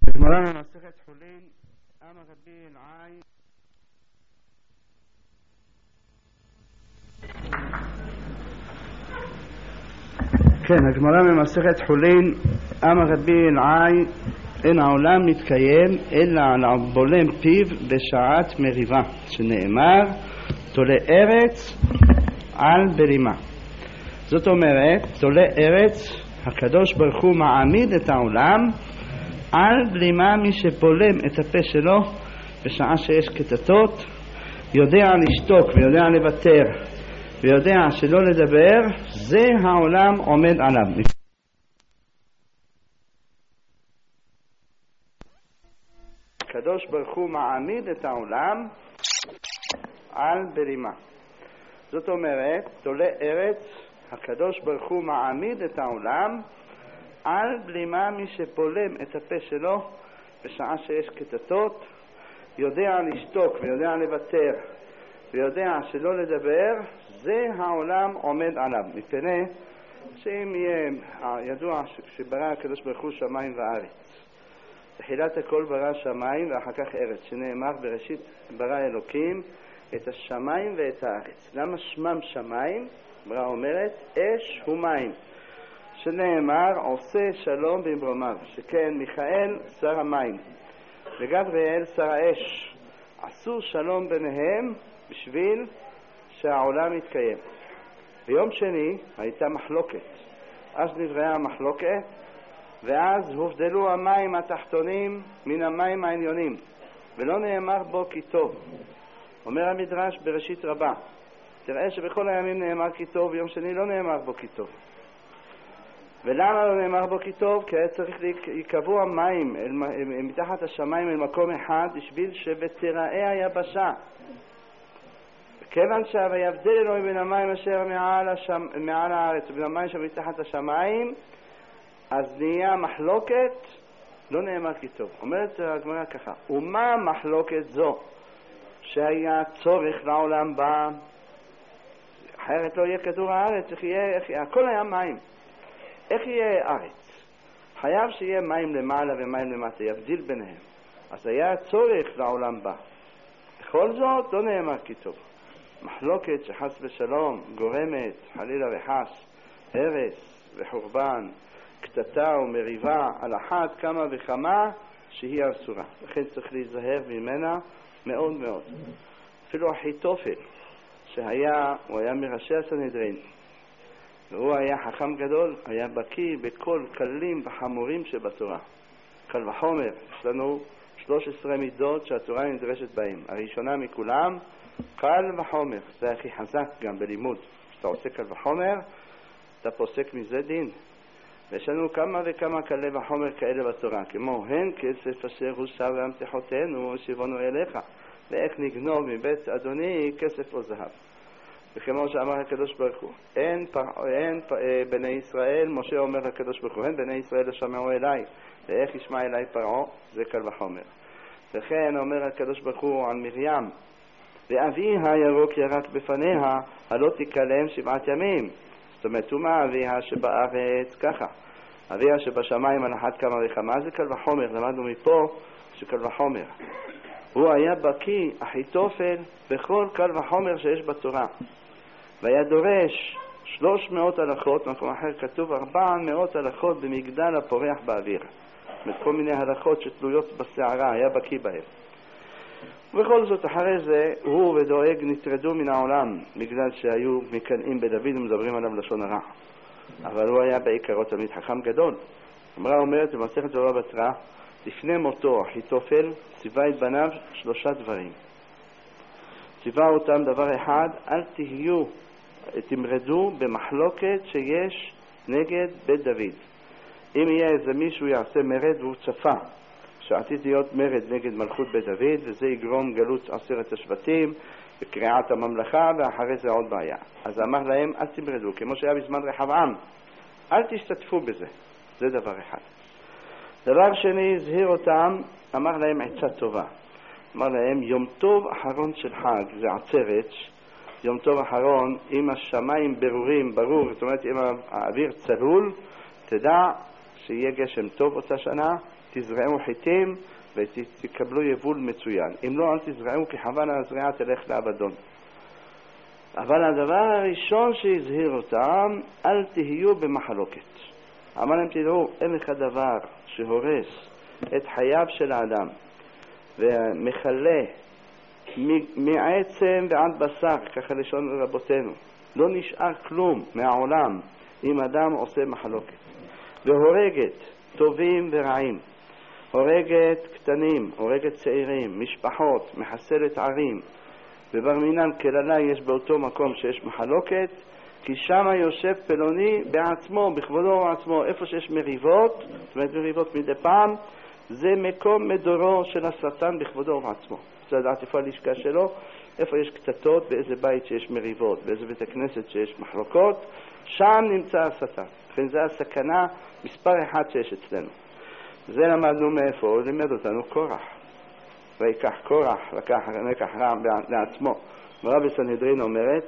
הגמרא במסכת חולין, אמר רבי אלעאי, כן, הגמרא במסכת חולין, אמר רבי אלעאי, אין העולם מתקיים אלא על הבולם פיו בשעת מריבה, שנאמר תולה ארץ על בלימה. זאת אומרת, תולה ארץ, הקדוש ברוך הוא מעמיד את העולם על בלימה. מי שפולם את הפה שלו בשעה שיש קטטות, יודע לשתוק ויודע לוותר ויודע שלא לדבר, זה העולם עומד עליו. הקדוש ברוך הוא מעמיד את העולם על בלימה. זאת אומרת, תולה ארץ, הקדוש ברוך הוא מעמיד את העולם על בלימה. מי שפולם את הפה שלו בשעה שיש קטטות, יודע לשתוק ויודע לוותר ויודע שלא לדבר, זה העולם עומד עליו. מפני שאם יהיה ידוע שברא הקדוש ברוך הוא שמיים וארץ, תחילת הכל ברא שמיים ואחר כך ארץ, שנאמר בראשית ברא אלוקים את השמיים ואת הארץ. למה שמם שמיים? ברא אומרת אש ומים, שנאמר עושה שלום במרומיו, שכן מיכאל שר המים וגבריאל שר האש עשו שלום ביניהם בשביל שהעולם יתקיים. ביום שני הייתה מחלוקת, אז נבראה המחלוקת, ואז הובדלו המים התחתונים מן המים העליונים, ולא נאמר בו כי טוב. אומר המדרש בראשית רבה, תראה שבכל הימים נאמר כי טוב, ביום שני לא נאמר בו כי טוב. ולמה לא נאמר בו כי טוב? כי היה צריך להיקבעו המים מתחת השמיים אל מקום אחד בשביל שבתראה היבשה. כיוון ויבדל אלוהים בין המים אשר מעל הארץ ובין המים שמתחת השמיים, אז נהיה מחלוקת, לא נאמר כי טוב. אומרת הגמרא ככה, ומה מחלוקת זו? שהיה צורך לעולם בא, אחרת לא יהיה כדור הארץ, הכל היה מים. איך יהיה ארץ? חייב שיהיה מים למעלה ומים למטה, יבדיל ביניהם. אז היה צורך לעולם בא. בכל זאת לא נאמר כי טוב. מחלוקת שחס ושלום גורמת חלילה וחס הרס וחורבן, קטטה ומריבה, על אחת כמה וכמה שהיא אסורה. לכן צריך להיזהר ממנה מאוד מאוד. אפילו אחיתופל הוא היה מראשי הסנהדרין, והוא היה חכם גדול, היה בקיא בכל כללים וחמורים שבתורה. קל וחומר, יש לנו 13 מידות שהתורה נדרשת בהם. הראשונה מכולם, קל וחומר. זה הכי חזק גם בלימוד. כשאתה עושה קל וחומר, אתה פוסק מזה דין. ויש לנו כמה וכמה קלי וחומר כאלה בתורה, כמו הן כסף אשר הוסר והמתחותינו ושיבונו אליך, ואיך נגנוב מבית אדוני כסף או זהב. וכמו שאמר הקדוש ברוך הוא, אין בני ישראל, משה אומר לקדוש ברוך הוא, אין בני ישראל לשמעו אליי, ואיך ישמע אליי פרעה, זה קל וחומר. וכן אומר הקדוש ברוך הוא על מרים, ואביה ירוק ירק בפניה, הלא תקלם 7 ימים. זאת אומרת, ומה אביה שבארץ? ככה, אביה שבשמיים על אחת כמה וכמה, זה קל וחומר. למדנו מפה שקל וחומר. הוא היה בקיא, אחיתופל, בכל קל וחומר שיש בתורה, והיה דורש 300 הלכות, מקום אחר כתוב 400 הלכות במגדל הפורח באוויר. כל מיני הלכות שתלויות בשערה, היה בקיא בהם. ובכל זאת אחרי זה הוא ודואג נטרדו מן העולם בגלל שהיו מקנאים בדוד ומדברים עליו לשון הרע, אבל הוא היה בעיקרו תלמיד חכם גדול. אמרה אומרת במסכת זוהר בתרא, לפני מותו אחיתופל ציווה את בניו 3 דברים. ציווה אותם דבר אחד, אל תמרדו במחלוקת שיש נגד בית דוד. אם יהיה איזה מישהו יעשה מרד והוא צפה שעתיד להיות מרד נגד מלכות בית דוד, וזה יגרום גלות 10 השבטים וקריעת הממלכה, ואחרי זה עוד בעיה. אז אמר להם אל תמרדו, כמו שהיה בזמן רחבעם, אל תשתתפו בזה. זה דבר אחד. דבר שני, הזהיר אותם, אמר להם עצה טובה. אמר להם, יום טוב אחרון של חג, זה עצרת, יום טוב אחרון, אם השמיים ברורים, ברור, זאת אומרת אם האוויר צלול, תדע שיהיה גשם טוב אותה שנה, תזרעו חיטים ותקבלו יבול מצוין. אם לא, אל תזרעו, כי חבל הזריעה תלך לאבדון. אבל הדבר הראשון שהזהיר אותם, אל תהיו במחלוקת. אמר להם, תראו, אין לך דבר שהורס את חייו של האדם ומחלה מעצם ועד בשר, ככה לשון רבותינו. לא נשאר כלום מהעולם אם אדם עושה מחלוקת. והורגת טובים ורעים, הורגת קטנים, הורגת צעירים, משפחות, מחסלת ערים. ובר מינן כללה יש באותו מקום שיש מחלוקת, כי שם יושב פלוני בעצמו, בכבודו ובעצמו. איפה שיש מריבות, זאת אומרת מריבות מדי פעם, זה מקום מדורו של השטן בכבודו ובעצמו. זה לדעת איפה הלשכה שלו, איפה יש קטטות, באיזה בית שיש מריבות, באיזה בית הכנסת שיש מחלוקות, שם נמצא השטן. לכן זה הסכנה מספר אחד שיש אצלנו. זה למדנו מאיפה, הוא לימד אותנו קורח. ויקח קורח, לקח רם לעצמו. ורבי סנהדרין אומרת,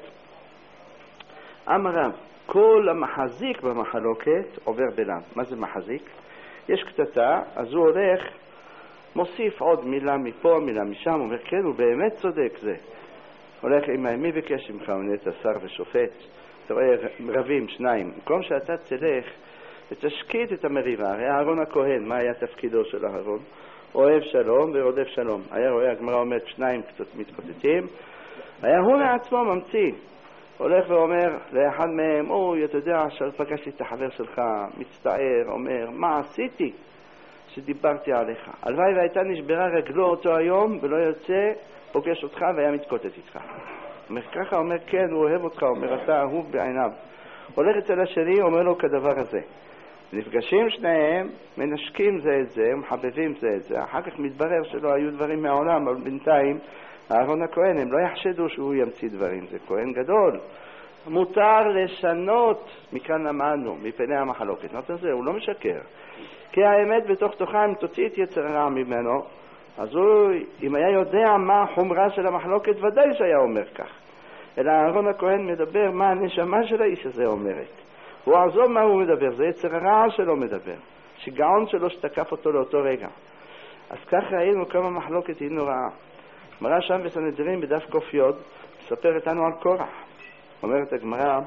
אמר רב, כל המחזיק במחלוקת עובר בלם. מה זה מחזיק? יש קטטה, אז הוא הולך, מוסיף עוד מילה מפה, מילה משם, הוא אומר, כן, הוא באמת צודק זה. הולך עם מי ביקש ממך, הוא נהיית שר ושופט, אתה רואה רבים, שניים. במקום שאתה תלך ותשקיט את המריבה, הרי אהרון הכהן, מה היה תפקידו של אהרון? אוהב שלום ורודף שלום. היה רואה, הגמרא אומרת, שניים קצת מתקוטטים, היה הוא לעצמו ממציא. הולך ואומר לאחד מהם, אוי, אתה יודע שפגשתי את החבר שלך, מצטער, אומר, מה עשיתי שדיברתי עליך? הלוואי והייתה נשברה רגלו אותו היום ולא יוצא, פוגש אותך והיה מתקוטט איתך. אומר ככה, אומר כן, הוא אוהב אותך, אומר אתה אהוב בעיניו. הולך אצל השני, אומר לו כדבר הזה. נפגשים שניהם, מנשקים זה את זה, מחבבים זה את זה. אחר כך מתברר שלא היו דברים מהעולם, אבל בינתיים אהרון הכהן, הם לא יחשדו שהוא ימציא דברים, זה כהן גדול. מותר לשנות, מכאן למדנו, מפני המחלוקת. נותן זה, הוא לא משקר. כי האמת בתוך תוכה, אם תוציא את יצר הרע ממנו, אז הוא, אם היה יודע מה החומרה של המחלוקת, ודאי שהיה אומר כך. אלא אהרון הכהן מדבר מה הנשמה של האיש הזה אומרת. הוא עזוב מה הוא מדבר, זה יצר הרע שלו מדבר. שיגעון שלו שתקף אותו לאותו רגע. אז כך ראינו כמה מחלוקת היא נוראה. מראה שם בסנהדרין בדף קופיות, מספר איתנו על קורח. אומרת הגמרא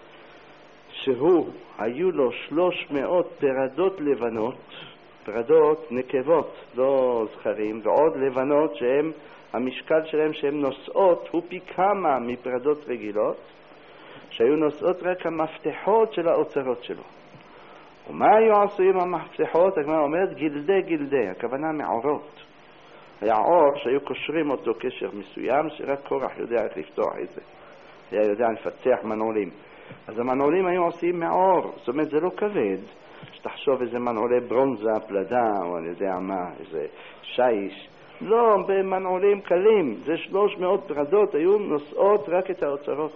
שהוא, היו לו 300 פרדות לבנות, פרדות נקבות, לא זכרים, ועוד לבנות שהם, המשקל שלהם שהן נושאות הוא פי כמה מפרדות רגילות, שהיו נושאות רק המפתחות של האוצרות שלו. ומה היו עשויים המפתחות? הגמרא אומרת גלדי גלדי, הכוונה מעורות. היה עור שהיו קושרים אותו קשר מסוים שרק קורח יודע איך לפתוח את זה. היה יודע לפתח מנעולים. אז המנעולים היו עושים מעור, זאת אומרת זה לא כבד. שתחשוב איזה מנעולי ברונזה, פלדה, או אני יודע מה, איזה שיש. לא, במנעולים קלים. זה 300 פרדות היו נושאות רק את האוצרות.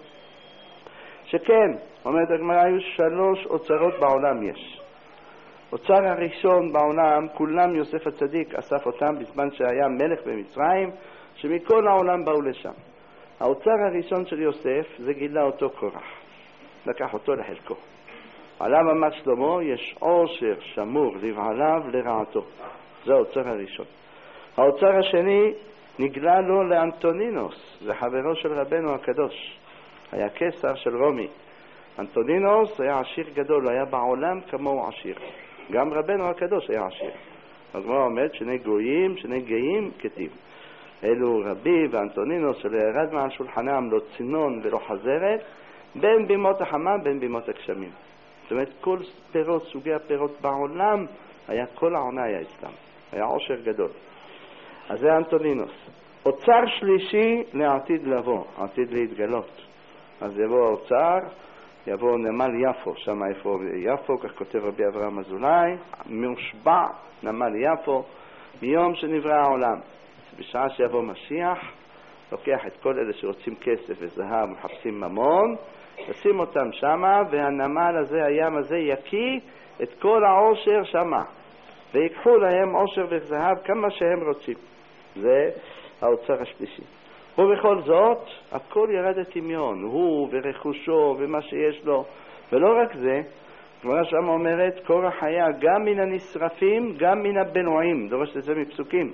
שכן, אומרת הגמרא, היו 3 אוצרות בעולם יש. אוצר הראשון בעולם, כולם יוסף הצדיק אסף אותם בזמן שהיה מלך במצרים, שמכל העולם באו לשם. האוצר הראשון של יוסף זה גילה אותו קורח. לקח אותו לחלקו. עליו אמר שלמה, יש עושר שמור לבעליו לרעתו. זה האוצר הראשון. האוצר השני נגלה לו לאנטונינוס, זה חברו של רבנו הקדוש. היה קיסר של רומי. אנטונינוס היה עשיר גדול, היה בעולם כמוהו עשיר. גם רבנו הקדוש היה עשיר. אז מה אומר? שני גויים, שני גאים כתיב. אלו רבי ואנטונינוס שלא ירד מעל שולחנם לא צינון ולא חזרת, בין בימות החמה בין בימות הגשמים. זאת אומרת, כל פירות, סוגי הפירות בעולם, היה כל העונה היה אצלם. היה עושר גדול. אז זה אנטונינוס. אוצר שלישי לעתיד לבוא, עתיד להתגלות. אז יבוא האוצר, יבוא נמל יפו, שם איפה יפו, כך כותב רבי אברהם אזולאי, מושבע נמל יפו, מיום שנברא העולם. בשעה שיבוא משיח, לוקח את כל אלה שרוצים כסף וזהב ומחפשים ממון, לשים אותם שמה, והנמל הזה, הים הזה, יקיא את כל העושר שמה. ויקחו להם עושר וזהב כמה שהם רוצים. זה האוצר השלישי. ובכל זאת, הכל ירד לטמיון, הוא ורכושו ומה שיש לו. ולא רק זה, הגמרא שם אומרת, קורח היה גם מן הנשרפים, גם מן הבנועים, דורשת את זה מפסוקים.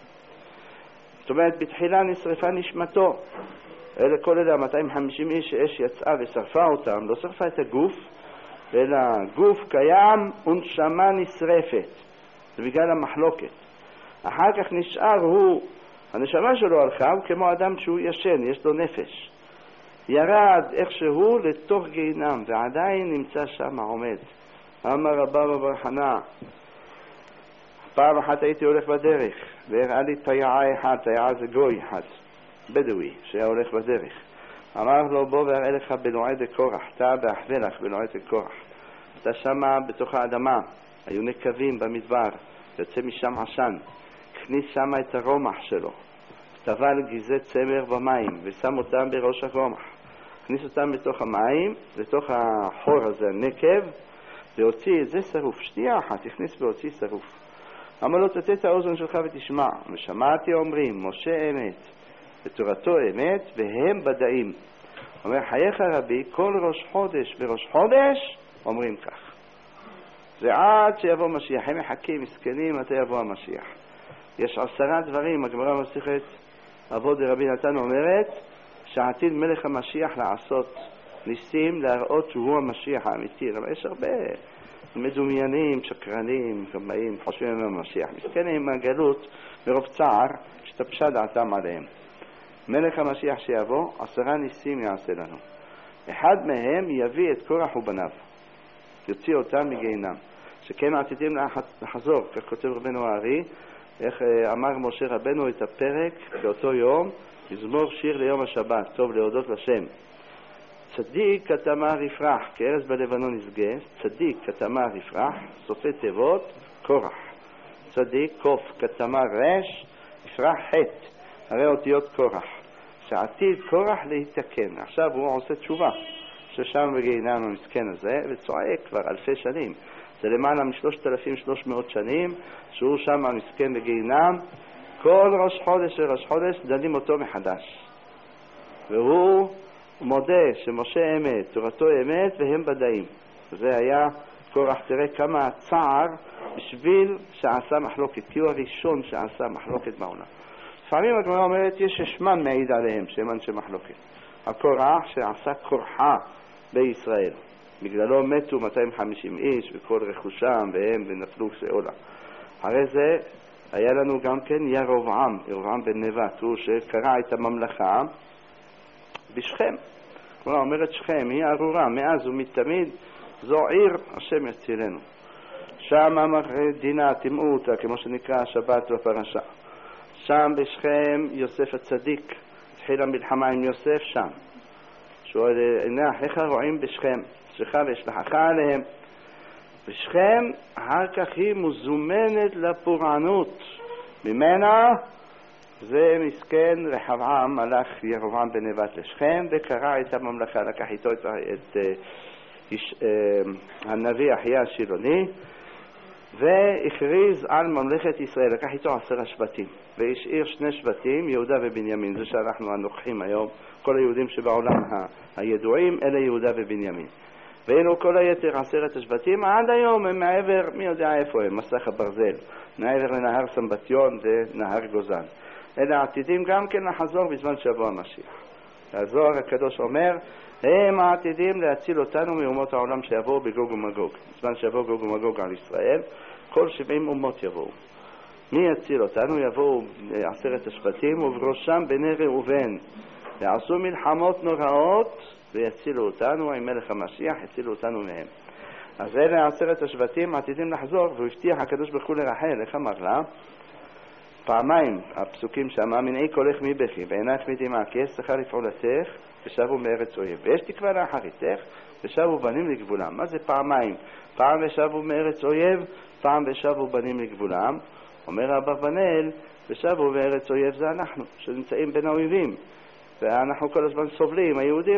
זאת אומרת, בתחילה נשרפה נשמתו. אלה כל אלה 250 איש שאש יצאה ושרפה אותם, לא שרפה את הגוף, אלא גוף קיים ונשמה נשרפת. זה בגלל המחלוקת. אחר כך נשאר הוא, הנשמה שלו הלכה, הוא כמו אדם שהוא ישן, יש לו נפש. ירד איכשהו לתוך גיהינם, ועדיין נמצא שם עומד. אמר רבא בר חנא, פעם אחת הייתי הולך בדרך, והראה לי תיעה אחד, תיעה זה גוי אחד, בדואי, שהיה הולך בדרך. אמר לו, בוא והראה לך בנועי דקורח, אתה באחווה לך בנועי דקורח. אתה שמה בתוך האדמה, היו נקבים במדבר, יוצא משם עשן, הכניס שמה את הרומח שלו, טבל גזי צמר במים, ושם אותם בראש הרומח. הכניס אותם בתוך המים, לתוך החור הזה, הנקב, והוציא את זה שרוף. שנייה אחת, הכניס והוציא שרוף. אמר לו, תתת את האוזן שלך ותשמע. ושמעתי אומרים, משה אמת, ותורתו אמת, והם בדאים. אומר, חייך רבי, כל ראש חודש וראש חודש, אומרים כך. זה עד שיבוא משיח. הם מחכים, מסכנים, מתי יבוא המשיח. יש 10 דברים, הגמרא במסכת אבות דרבי נתן אומרת, שעתיד מלך המשיח לעשות ניסים, להראות שהוא המשיח האמיתי. אבל יש הרבה מדומיינים, שקרנים, כמאים, חושבים הם המשיח. מסכנים מהגלות, מרוב צער, שתפשה דעתם עליהם. מלך המשיח שיבוא, 10 ניסים יעשה לנו. אחד מהם יביא את קורח ובניו, יוציא אותם מגיהינם. שכן עתידים לחזור, כך כותב רבנו הארי, איך אמר משה רבנו את הפרק באותו יום, מזמור שיר ליום השבת, טוב להודות לשם. צדיק כתמר יפרח, כארז בלבנון יסגה, צדיק כתמר יפרח, סופי תיבות, קורח. צדיק, קוף, כתמר רש, יפרח חטא, הרי אותיות קורח. שעתיד קורח להתקן. עכשיו הוא עושה תשובה, ששם בגיהינם המסכן הזה, וצועק כבר אלפי שנים. זה למעלה מ3,300 שנים, שהוא שם המסכן בגיהינם, כל ראש חודש וראש חודש דנים אותו מחדש. והוא מודה שמשה אמת, תורתו אמת, והם בדאים. זה היה קורח, תראה כמה צער בשביל שעשה מחלוקת, כי הוא הראשון שעשה מחלוקת בעולם. לפעמים הגמרא אומרת, יש שמן מעיד עליהם, שהם אנשי מחלוקת. הקורח שעשה קורחה בישראל. בגללו מתו 250 איש וכל רכושם והם ונפלו שאולה. אחרי זה היה לנו גם כן ירבעם בן נבט, הוא שקרע את הממלכה בשכם. כלומר אומרת שכם היא ארורה, מאז ומתמיד זו עיר השם יצילנו. שם אמר דינה תימאו אותה, כמו שנקרא השבת בפרשה. שם בשכם יוסף הצדיק, התחילה מלחמה עם יוסף שם. שואל, הנה אחיך רועים בשכם, שלך וישלחך עליהם. בשכם אחר כך היא מוזומנת לפורענות. ממנה זה מסכן רחבעם, הלך ירבעם בן נבט לשכם וקרע את הממלכה, לקח איתו את הנביא אחיה השילוני והכריז על ממלכת ישראל, לקח איתו 10 שבטים והשאיר 2 שבטים, יהודה ובנימין. זה שאנחנו הנוכחים היום, כל היהודים שבעולם הידועים אלה יהודה ובנימין. ואילו כל היתר 10 השבטים עד היום הם מעבר, מי יודע איפה הם, מסך הברזל, מעבר לנהר סמבטיון ונהר גוזן. אלה עתידים גם כן לחזור בזמן שיבוא המשיח. הזוהר הקדוש אומר, הם עתידים להציל אותנו מאומות העולם שיבואו בגוג ומגוג. בזמן שיבואו גוג ומגוג על ישראל, כל 70 אומות יבואו. מי יציל אותנו? יבואו 10 השבטים ובראשם בני ראובן. יעשו מלחמות נוראות ויצילו אותנו, עם מלך המשיח יצילו אותנו מהם. אז אלה 10 השבטים עתידים לחזור, והוא הבטיח הקדוש ברוך הוא לרחל, איך אמר לה? פעמיים הפסוקים שמה, מנעי קולך מבכי ועינייך מדמעה, כי יש שכר לפעולתך ושבו מארץ אויב, ויש תקווה לאחריתך ושבו בנים לגבולם. מה זה פעמיים? פעם ושבו מארץ אויב, פעם ושבו בנים לגבולם. אומר אברבנאל, ושבו מארץ אויב זה אנחנו שנמצאים בין האויבים, ואנחנו כל הזמן סובלים, היהודים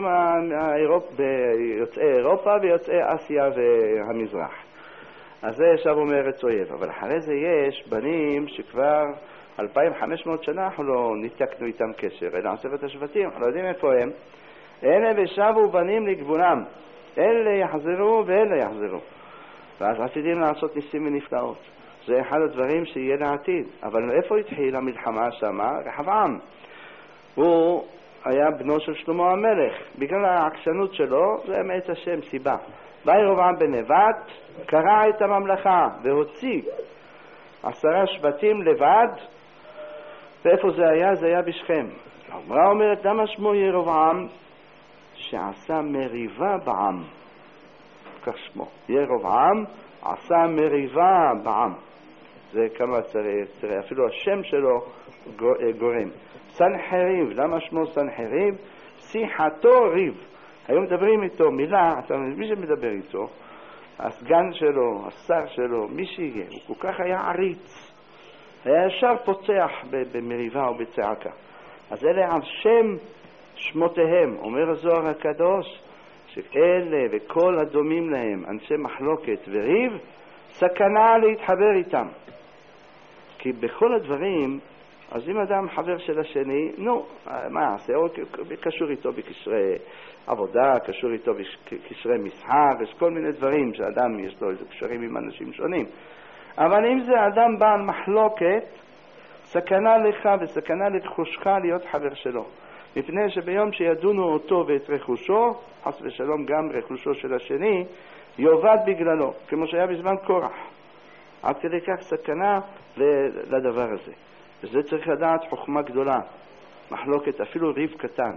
יוצאי אירופה ויוצאי אסיה והמזרח. אז זה שבו מארץ אויב. אבל אחרי זה יש בנים שכבר 2500 שנה אנחנו לא ניתקנו איתם קשר, אלא 10 השבטים, אנחנו לא יודעים איפה הם. אלה ושבו בנים לגבולם, אלה יחזרו ואלה יחזרו. ואז עתידים לעשות ניסים ונפלאות. זה אחד הדברים שיהיה לעתיד. אבל איפה התחיל המלחמה שמה? רחבעם. הוא היה בנו של שלמה המלך. בגלל העקשנות שלו, זה מאת השם סיבה. וירבעם בן נבט קרע את הממלכה והוציא 10 שבטים לבד. ואיפה זה היה? זה היה בשכם. הגמרא אומרת, למה שמו ירבעם? שעשה מריבה בעם. כך שמו. ירבעם עשה מריבה בעם. זה כמה צריך, אפילו השם שלו גורם. סנחריב, למה שמו סנחריב? שיחתו ריב. היום מדברים איתו מילה, מי שמדבר איתו, הסגן שלו, השר שלו, מי שיהיה, הוא כל כך היה עריץ. היה ישר פוצח במריבה או בצעקה. אז אלה על שם שמותיהם, אומר הזוהר הקדוש, שאלה וכל הדומים להם, אנשי מחלוקת וריב, סכנה להתחבר איתם. כי בכל הדברים, אז אם אדם חבר של השני, נו, מה יעשה? הוא קשור איתו בקשרי עבודה, קשור איתו בקשרי מסחר, יש כל מיני דברים שאדם יש לו איזה קשרים עם אנשים שונים. אבל אם זה אדם בעל מחלוקת, סכנה לך וסכנה לתחושך להיות חבר שלו. מפני שביום שידונו אותו ואת רכושו, חס ושלום גם רכושו של השני, יאבד בגללו, כמו שהיה בזמן קורח. עד כדי כך סכנה לדבר הזה. וזה צריך לדעת חוכמה גדולה. מחלוקת, אפילו ריב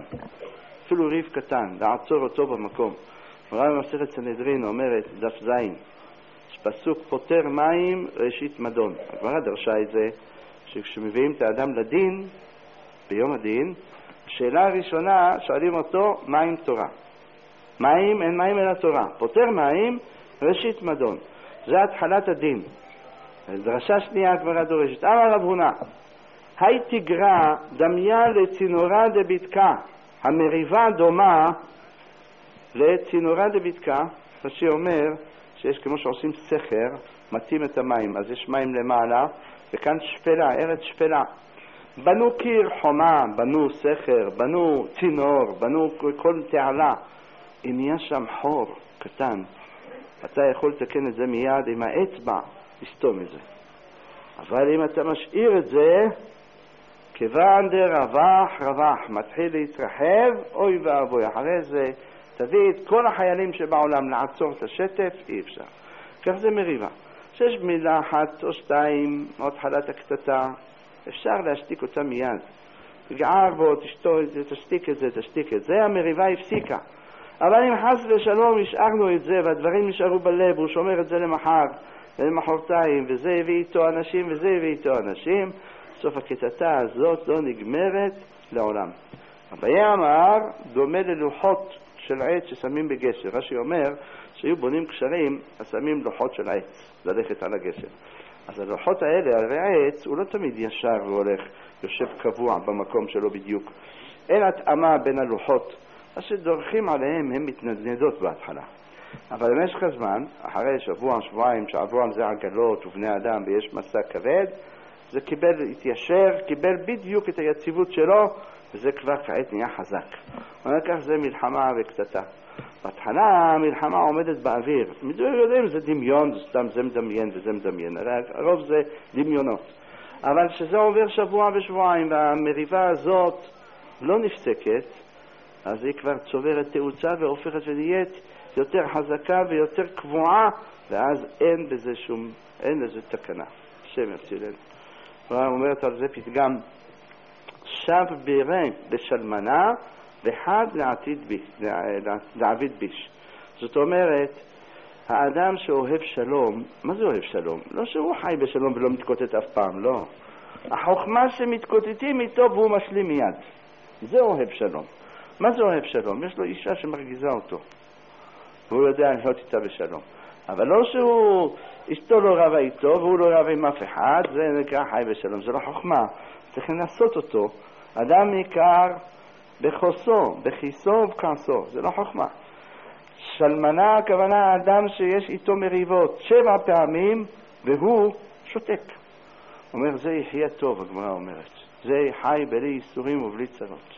קטן, לעצור אותו במקום. מראה במסכת סנהדרין אומרת, דף זין, פסוק פותר מים ראשית מדון. הגמרא דרשה את זה, שכשמביאים את האדם לדין, ביום הדין, השאלה הראשונה, שואלים אותו, מים תורה. מים, אין מים אלא תורה. פותר מים, ראשית מדון. זה התחלת הדין. דרשה שנייה, הגמרא דורשת. אמר רב הונא, היי תגרע דמיה לצינורה דביתקה. המריבה דומה לצינורה דביתקה, מה שאומר שיש כמו שעושים סכר, מתאים את המים, אז יש מים למעלה, וכאן שפלה, ארץ שפלה. בנו קיר חומה, בנו סכר, בנו צינור, בנו כל תעלה. אם יש שם חור קטן, אתה יכול לתקן את זה מיד עם האצבע, לסתום את זה. אבל אם אתה משאיר את זה, כיוון רווח, מתחיל להתרחב, אוי ואבוי. אחרי זה תביא את כל החיילים שבעולם לעצור את השטף, אי אפשר. כך זה מריבה. שיש מילה אחת או שתיים, עוד חלת הקטטה, אפשר להשתיק אותה מיד. תגער בו, תשתיק את זה, המריבה הפסיקה. אבל אם חס ושלום השארנו את זה, והדברים נשארו בלב, הוא שומר את זה למחר ולמחרתיים, וזה הביא איתו אנשים וזה הביא איתו אנשים, סוף הקטטה הזאת לא נגמרת לעולם. אביי אמר, דומה ללוחות של עץ ששמים בגשר. רש"י אומר שהיו בונים קשרים, אז שמים לוחות של עץ, ללכת על הגשר. אז הלוחות האלה, על העץ, הוא לא תמיד ישר והולך, יושב קבוע במקום שלו בדיוק. אין התאמה בין הלוחות. אז שדורכים עליהם הם מתנדנדות בהתחלה. אבל במשך הזמן, אחרי שבוע, שבועיים, שעברו על זה עגלות ובני אדם ויש מסע כבד, זה התיישר, קיבל בדיוק את היציבות שלו, וזה כבר כעת נהיה חזק. ולכך זה מלחמה וקטטה. בהתחלה המלחמה עומדת באוויר. יודעים, זה דמיון, זה סתם זה מדמיין וזה מדמיין. הרוב זה דמיונות. אבל שזה עובר שבוע ושבועיים, והמריבה הזאת לא נפסקת, אז היא כבר צוברת תאוצה והופכת ונהיית יותר חזקה ויותר קבועה, ואז אין לזה תקנה. השם יצילנו. אומרת על זה פתגם, שב בירה בשלמנה וחד לעביד ביש. זאת אומרת, האדם שאוהב שלום, מה זה אוהב שלום? לא שהוא חי בשלום ולא מתקוטט אף פעם, לא. החוכמה שמתקוטטים איתו והוא משלים מיד. זה אוהב שלום. מה זה אוהב שלום? יש לו אישה שמרגיזה אותו. והוא יודע לחיות איתה בשלום. אבל לא שהוא, אשתו לא רבה איתו והוא לא רבה עם אף אחד, זה נקרא חי בשלום. זה לא חוכמה. צריך לנסות אותו. אדם יקר בכוסו, בכיסו ובכעסו. זה לא חוכמה. שלמנה הכוונה האדם שיש איתו מריבות 7 פעמים והוא שותק. אומר, זה יחיה טוב, הגמרא אומרת. זה חי בלי איסורים ובלי צרות.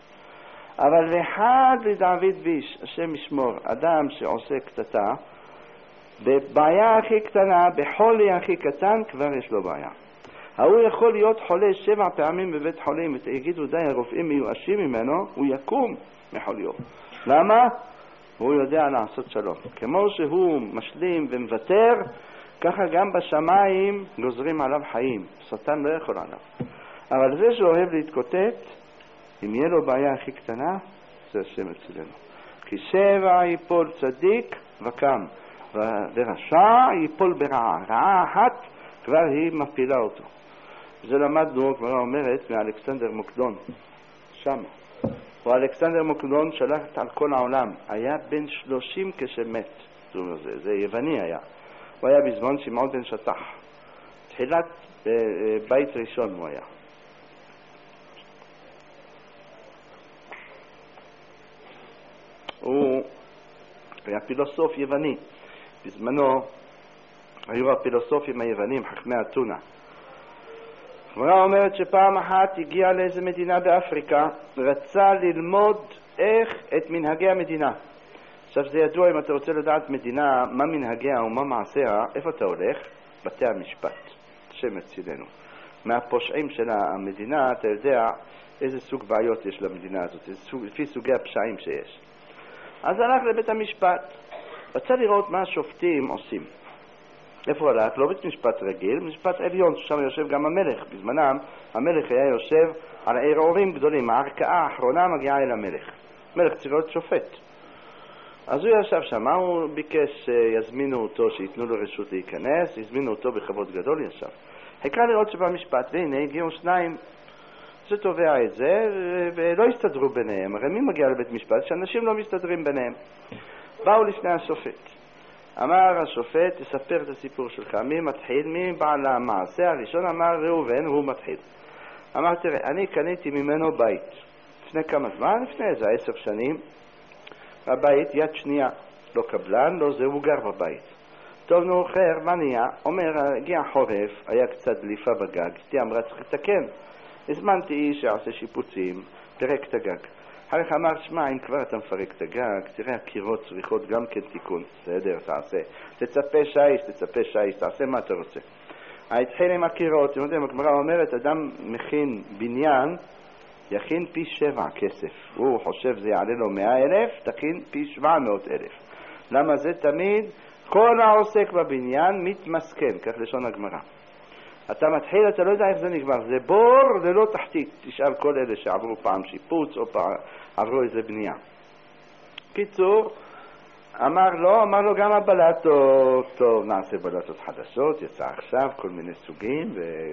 אבל אחד לדוד ביש, השם ישמור, אדם שעושה קטטה, בבעיה הכי קטנה, בחולי הכי קטן, כבר יש לו בעיה. הוא יכול להיות חולה 7 פעמים בבית חולים, ויגידו די, הרופאים מיואשים ממנו, הוא יקום מחוליו. למה? הוא יודע לעשות שלום. כמו שהוא משלים ומוותר, ככה גם בשמיים גוזרים עליו חיים. שטן לא יכול עליו. אבל זה שאוהב להתקוטט, אם יהיה לו בעיה הכי קטנה, זה השם אצלנו. כי 7 ייפול צדיק וקם, ורשע ייפול ברעה. רעה אחת כבר היא מפילה אותו. זה למדנו, כבר אומרת, מאלכסנדר מוקדון. שם. ואלכסנדר מוקדון שלח על כל העולם. היה בן 30 כשמת. זה יווני היה. הוא היה בזמן שמעון בן שטח. תחילת בית ראשון הוא היה. הוא היה פילוסוף יווני. בזמנו היו הפילוסופים היוונים, חכמי אתונה. הגמרא אומרת שפעם אחת הגיע לאיזה מדינה באפריקה, רצה ללמוד איך את מנהגי המדינה. עכשיו זה ידוע, אם אתה רוצה לדעת מדינה, מה מנהגיה ומה מעשיה, איפה אתה הולך? בתי המשפט, השם אצלנו. מהפושעים של המדינה אתה יודע איזה סוג בעיות יש למדינה הזאת, לפי סוגי הפשעים שיש. אז הלך לבית המשפט, רצה לראות מה השופטים עושים. איפה הלך? לא בית משפט רגיל, משפט עליון, ששם יושב גם המלך. בזמנם המלך היה יושב על ערעורים גדולים, הערכאה האחרונה מגיעה אל המלך. המלך צריך להיות שופט. אז הוא ישב שם, הוא ביקש שיזמינו אותו, שיתנו לו רשות להיכנס, יזמינו אותו בכבוד גדול, ישב. חיכה לראות שבמשפט, והנה הגיעו 2, זה תובע את זה, ולא הסתדרו ביניהם. הרי מי מגיע לבית משפט? שאנשים לא מסתדרים ביניהם. באו לפני השופט. אמר השופט, תספר את הסיפור שלך. מי מתחיל? מי בעל המעשה הראשון? אמר ראובן, הוא מתחיל. אמר, תראה, אני קניתי ממנו בית. לפני כמה זמן? לפני איזה 10 שנים. הבית יד שנייה. לא קבלן, לא זה, הוא גר בבית. טוב, נו, אחר, מה נהיה? אומר, הגיע חורף, היה קצת דליפה בגג. אשתי אמרה, צריך לתקן. הזמנתי איש שעושה שיפוצים, פרק את הגג. אחריך אמר, שמע, אם כבר אתה מפרק את הגג, תראה, הקירות צריכות גם כן תיקון. בסדר, תעשה. תצפה שיש, תעשה מה אתה רוצה. התחיל עם הקירות, אתם יודעים, הגמרא אומרת, אדם מכין בניין, יכין פי 7 כסף. הוא חושב זה יעלה לו 100,000, תכין פי 700,000. למה זה תמיד? כל העוסק בבניין מתמסכן, כך לשון הגמרא. אתה מתחיל, אתה לא יודע איך זה נגמר. זה בור ללא תחתית. תשאל כל אלה שעברו פעם שיפוץ או עברו איזה בנייה. קיצור, אמר לו גם הבלטות. טוב, נעשה בלטות חדשות, יצא עכשיו כל מיני סוגים,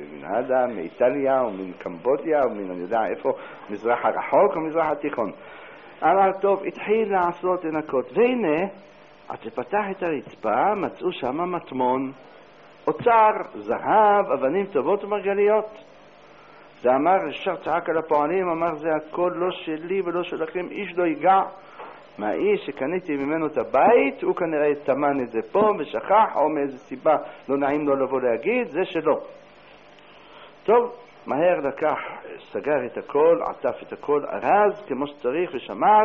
מאיטליה או מקמבודיה או אני יודע איפה, מזרח הרחוק או מזרח התיכון. אמר, טוב, התחיל לעשות לנקות. והנה, עד שפתח את הרצפה, מצאו שם מטמון. אוצר, זהב, אבנים טובות ומרגליות. זה אמר, ישר צעק על הפועלים, אמר, זה הכל לא שלי ולא שלכם, איש לא ייגע. מהאיש שקניתי ממנו את הבית, הוא כנראה תמן את זה פה ושכח, או מאיזו סיבה לא נעים לו לבוא להגיד, זה שלו. טוב, מהר לקח, סגר את הכל, עטף את הכל, ארז כמו שצריך ושמר,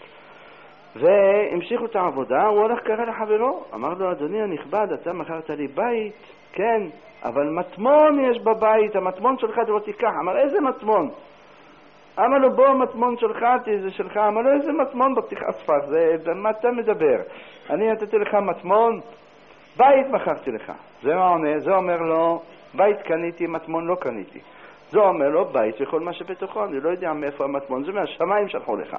והמשיכו את העבודה. הוא הולך קרא לחברו, אמר לו, אדוני הנכבד, אתה מכרת לי בית, כן, אבל מטמון יש בבית, המטמון שלך אתה לא תיקח. אמר, איזה מטמון? אמר לו, בוא, המטמון שלך, זה שלך. אמר לו, איזה מטמון בפתיחה ספר, זה מה אתה מדבר? אני נתתי לך מטמון, בית מכרתי לך. זה מה עונה? זה אומר לו, בית קניתי, מטמון לא קניתי. זה אומר לו, בית וכל מה שבתוכו, אני לא יודע מאיפה המטמון, זה מהשמיים שלחו לך.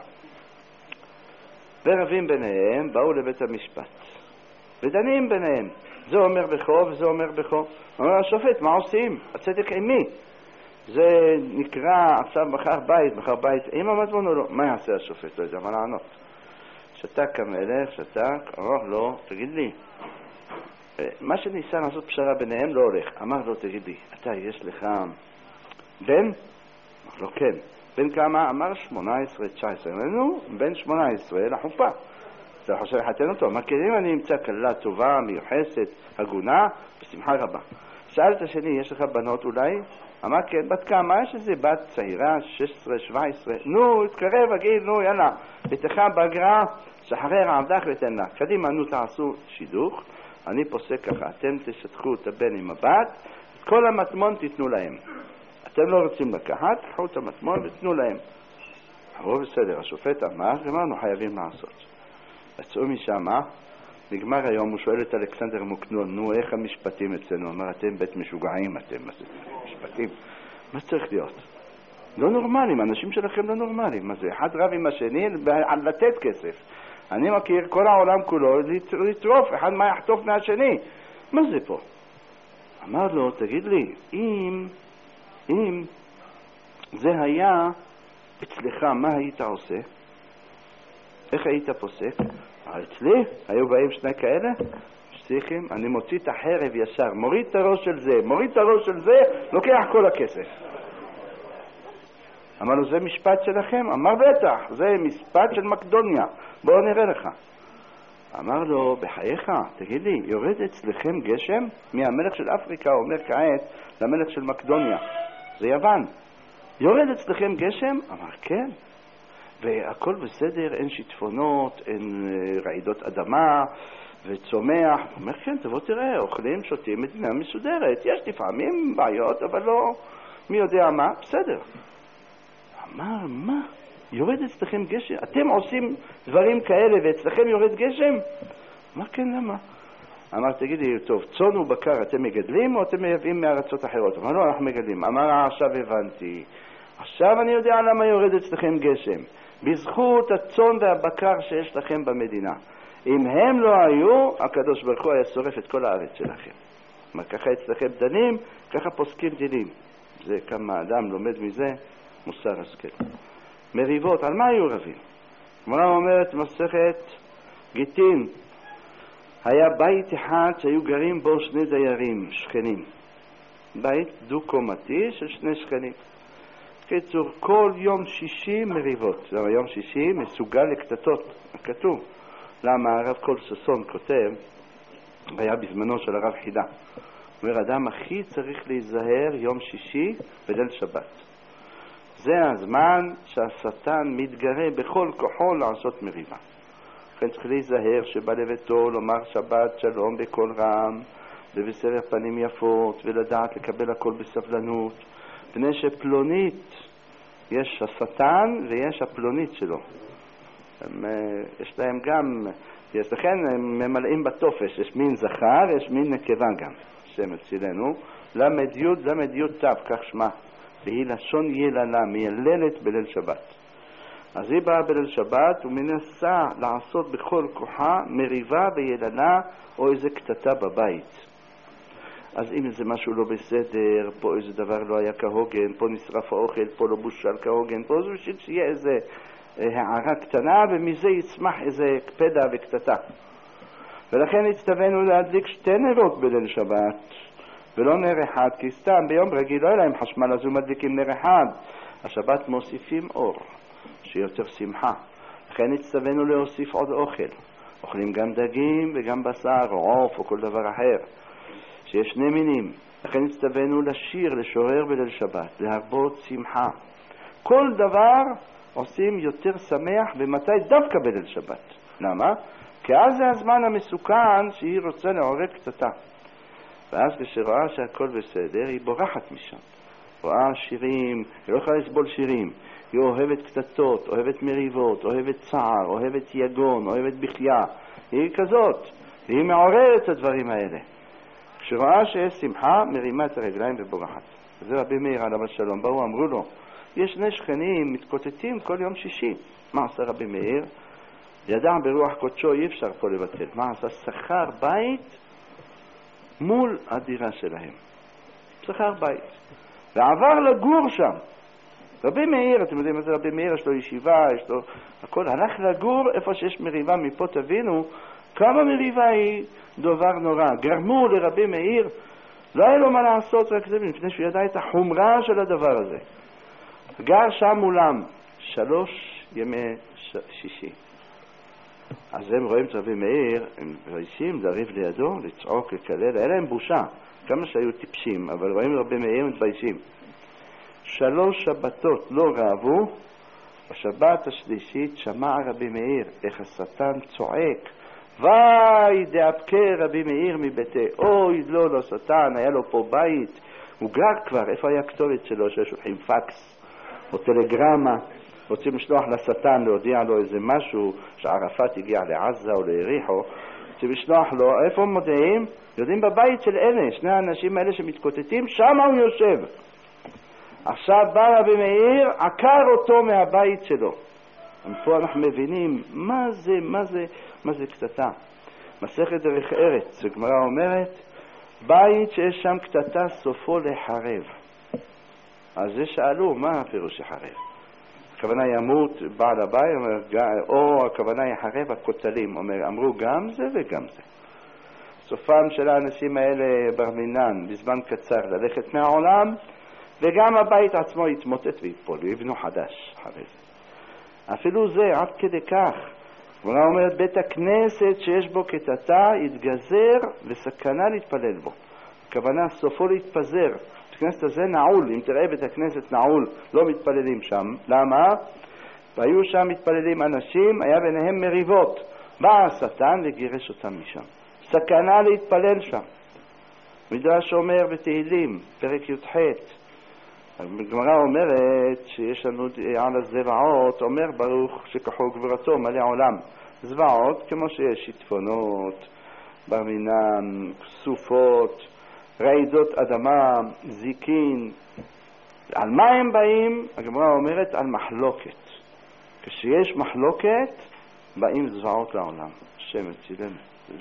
ורבים ביניהם באו לבית המשפט ודנים ביניהם, זה אומר בכו וזה אומר בכו. אומר השופט, מה עושים? הצדק עם מי? זה נקרא עכשיו מחר בית עם המטמון או לא? מה יעשה השופט? לא יודע מה לענות. שתק המלך, שתק, אמר לו, תגיד לי, מה שניסה לעשות פשרה ביניהם לא הולך. אמר לו, תגיד לי, אתה יש לך בן? אמר לו, כן. בן כמה? אמר 18, 19. נו, בן 18 לחופה. אתה חושב לחתן אותו? מה כדי אם אני אמצא כלה טובה, מיוחסת, הגונה? בשמחה רבה. שאלת שלי, יש לך בנות אולי? אמר כן, בת כמה? יש איזה בת צעירה, 16, 17. נו, התקרב, אגיד, נו, יאללה. ביתך בגרה, שחרר עבדך ותן לה. קדימה, נו, תעשו שידוך. אני פוסק ככה, אתם תשטחו את הבן עם הבת, כל המטמון תיתנו להם. אתם לא רוצים לקחת, תקחו את המטמון ותתנו להם. אמרו בסדר, השופט אמר, אמרנו חייבים לעשות. יצאו משם, נגמר היום, הוא שואל את אלכסנדר מוקנון, נו, איך המשפטים אצלנו? אמר, אתם בית משוגעים, אתם משפטים. מה צריך להיות? לא נורמלים, אנשים שלכם לא נורמלים. מה זה? אחד רב עם השני על לתת כסף. אני מכיר כל העולם כולו לטרוף, אחד מה יחטוף מהשני. מה זה פה? אמר לו, תגיד לי, אם זה היה אצלך, מה היית עושה? איך היית פוסק? אצלי? היו באים שני כאלה? שצריכים, אני מוציא את החרב ישר, מוריד את הראש של זה, מוריד את הראש של זה, לוקח כל הכסף. אמר לו, זה משפט שלכם? אמר, בטח, זה משפט של מקדוניה, בואו נראה לך. אמר לו, בחייך, תגיד לי, יורד אצלכם גשם? מהמלך של אפריקה אומר כעת למלך של מקדוניה, זה יוון. יורד אצלכם גשם? אמר, כן. והכל בסדר, אין שיטפונות, אין רעידות אדמה וצומח. הוא אומר, כן, תבוא תראה, אוכלים, שותים, מדינה מסודרת. יש לפעמים בעיות, אבל לא מי יודע מה, בסדר. אמר, מה? יורד אצלכם גשם? אתם עושים דברים כאלה ואצלכם יורד גשם? אמר, כן, למה? אמר, תגידי, טוב, צאן ובקר אתם מגדלים או אתם מייבאים מארצות אחרות? אמר, לא, אנחנו מגדלים. אמר, עכשיו הבנתי. עכשיו אני יודע למה יורד אצלכם גשם. בזכות הצאן והבקר שיש לכם במדינה. אם הם לא היו, הקדוש ברוך הוא היה שורף את כל הארץ שלכם. מה, ככה אצלכם דנים, ככה פוסקים דינים. זה כמה אדם לומד מזה, מוסר השכל. מריבות, על מה היו רבים? הגמרא אומרת מסכת גיטין, היה בית אחד שהיו גרים בו שני דיירים, שכנים. בית דו-קומתי של שני שכנים. קיצור, כל יום שישי מריבות. למה יום שישי מסוגל לקטטות, כתוב. למה הרב קול ששון כותב, היה בזמנו של הרב חידה. הוא אומר, אדם הכי צריך להיזהר יום שישי וליל שבת. זה הזמן שהשטן מתגרה בכל כוחו לעשות מריבה. לכן צריך להיזהר שבא לביתו לומר שבת שלום בקול רם, ובסבר פנים יפות, ולדעת לקבל הכל בסבלנות. פני שפלונית, יש השטן ויש הפלונית שלו. יש להם גם, לכן הם ממלאים בתופש, יש מין זכר, יש מין נקבה גם, שם אצלנו, למד יוד תו, כך שמה, והיא לשון יללה, מייללת בליל שבת. אז היא באה בליל שבת ומנסה לעשות בכל כוחה מריבה ויללה או איזה קטטה בבית. אז אם זה משהו לא בסדר, פה איזה דבר לא היה כהוגן, פה נשרף האוכל, פה לא בושל כהוגן, פה זה בשביל שיהיה איזה הערה קטנה ומזה יצמח איזה קפדה וקטטה. ולכן הצטווינו להדליק שתי נרות בליל שבת ולא נר אחד, כי סתם ביום רגיל לא היה להם חשמל אז הוא מדליקים נר אחד. השבת מוסיפים אור שיותר שמחה. לכן הצטווינו להוסיף עוד אוכל, אוכלים גם דגים וגם בשר או עוף או כל דבר אחר שיש שני מינים. לכן הצטווינו לשיר, לשורר בליל שבת, להרבות שמחה. כל דבר עושים יותר שמח, ומתי? דווקא בליל שבת. למה? כי אז זה הזמן המסוכן שהיא רוצה לעורר קטטה. ואז כשרואה שהכל בסדר, היא בורחת משם. רואה שירים, היא לא יכולה לסבול שירים. היא אוהבת קטטות, אוהבת מריבות, אוהבת צער, אוהבת יגון, אוהבת בחייה. היא כזאת, והיא מעוררת את הדברים האלה. כשרואה שיש שמחה, מרימה את הרגליים ובורחת. זה רבי מאיר עליו השלום. באו, אמרו לו, יש שני שכנים מתקוטטים כל יום שישי. מה עשה רבי מאיר? ידע ברוח קודשו, אי אפשר פה לבטל. מה עשה? שכר בית מול הדירה שלהם. שכר בית. ועבר לגור שם. רבי מאיר, אתם יודעים מה זה רבי מאיר? יש לו ישיבה, יש לו הכל. הלך לגור איפה שיש מריבה, מפה תבינו כמה מריבה היא דבר נורא. גרמו לרבי מאיר, לא היה לו מה לעשות רק זה, מפני שהוא ידע את החומרה של הדבר הזה. גר שם מולם 3 ימי שישי. אז הם רואים את רבי מאיר, הם מביישים לריב לידו, לצעוק, לקלל, היה להם בושה, כמה שהיו טיפשים, אבל רואים רבי מאיר מתביישים. 3 שבתות לא רבו, בשבת השלישית שמע רבי מאיר איך השטן צועק ואי דאבקה רבי מאיר מביתה, אוי לא שטן, היה לו פה בית, הוא גר כבר, איפה היה הכתובת שלו ששולחים פקס או טלגרמה, רוצים לשלוח לשטן להודיע לו איזה משהו, שערפאת הגיע לעזה או ליריחו, רוצים לשלוח לו, איפה מודיעים? יודעים בבית של אלה, שני האנשים האלה שמתקוטטים, שם הוא יושב. עכשיו בא רבי מאיר, עקר אותו מהבית שלו. פה אנחנו מבינים מה זה קטטה. מסכת דרך ארץ, הגמרא אומרת, בית שיש שם קטטה סופו לחרב. אז זה שאלו, מה הפירוש לחרב? הכוונה ימות בעל הבית, או הכוונה יחרב הכותלים. אמרו גם זה וגם זה. סופם של האנשים האלה בר מינן בזמן קצר ללכת מהעולם, וגם הבית עצמו יתמוטט ויפול, ויבנו חדש אחרי זה. אפילו זה עד כדי כך. הגמרא אומרת, בית הכנסת שיש בו קטטה יתגזר וסכנה להתפלל בו. הכוונה סופו להתפזר. בית הכנסת הזה נעול, אם תראה בית הכנסת נעול, לא מתפללים שם. למה? והיו שם מתפללים אנשים, היה ביניהם מריבות. בא השטן וגירש אותם משם. סכנה להתפלל שם. מדרש אומר בתהילים, פרק י"ח, הגמרא אומרת שיש לנו על הזוועות, אומר ברוך שכחו גבורתו מלא עולם. זוועות כמו שיש שיטפונות, בר מינן, סופות, רעידות אדמה, זיקין. על מה הם באים? הגמרא אומרת על מחלוקת. כשיש מחלוקת באים זוועות לעולם. השם הצילנו.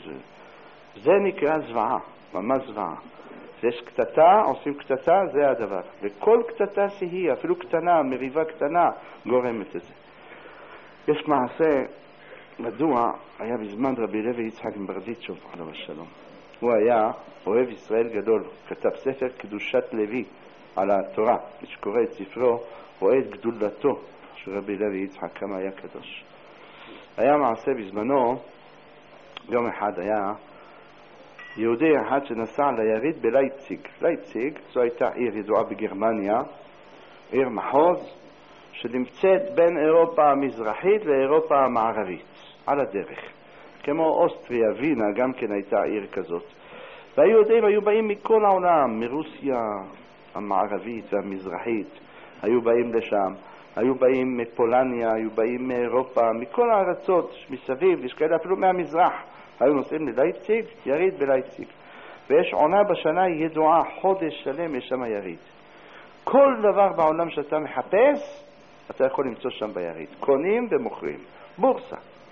זה נקרא זוועה, ממש זוועה. יש קטטה, עושים קטטה, זה הדבר. וכל קטטה שהיא, אפילו קטנה, מריבה קטנה, גורמת את זה. יש מעשה, מדוע היה בזמן רבי לוי יצחק מברדיצ'וב, עליו השלום. הוא היה אוהב ישראל גדול, כתב ספר קדושת לוי על התורה. מי שקורא את ספרו, רואה את גדולתו של רבי לוי יצחק, כמה היה קדוש. היה מעשה בזמנו, יום אחד היה יהודי אחד שנסע ליריד בלייפציג. לייפציג זו הייתה עיר ידועה בגרמניה, עיר מחוז שנמצאת בין אירופה המזרחית לאירופה המערבית, על הדרך. כמו אוסטריה, וינה גם כן הייתה עיר כזאת. והיהודים היו באים מכל העולם, מרוסיה המערבית והמזרחית, היו באים לשם. היו באים מפולניה, היו באים מאירופה, מכל הארצות מסביב, יש כאלה אפילו מהמזרח. היו נוסעים ללייפציג, יריד בלייפציג. ויש עונה בשנה ידועה, חודש שלם יש שם יריד. כל דבר בעולם שאתה מחפש, אתה יכול למצוא שם ביריד. קונים ומוכרים. בורסה.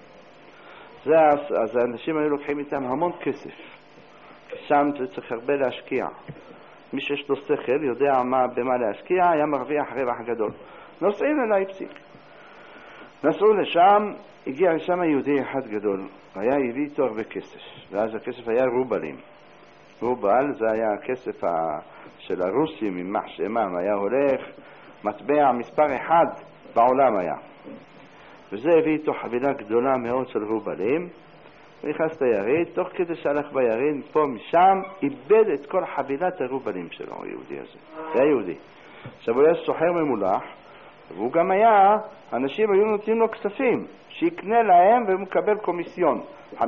אז האנשים היו לוקחים איתם המון כסף. שם צריך הרבה להשקיע. מי שיש לו שכל יודע במה להשקיע, היה מרוויח רווח גדול. נוסעים ללייפציג. נסעו לשם, הגיע לשם יהודי אחד גדול. היה הביא איתו הרבה כסף, ואז הכסף היה רובלים. רובל זה היה הכסף של הרוסים, ממח שמם, היה הולך, מטבע מספר אחד בעולם היה. וזה הביא איתו חבילה גדולה מאוד של רובלים, ונכנס ליריד, תוך כדי שהלך ביריד, פה משם, איבד את כל חבילת הרובלים שלו, היהודי הזה. זה היה יהודי. עכשיו הוא היה סוחר ממולח, והוא גם היה, אנשים היו נותנים לו כספים, שיקנה להם והם מקבל קומיסיון. 5%,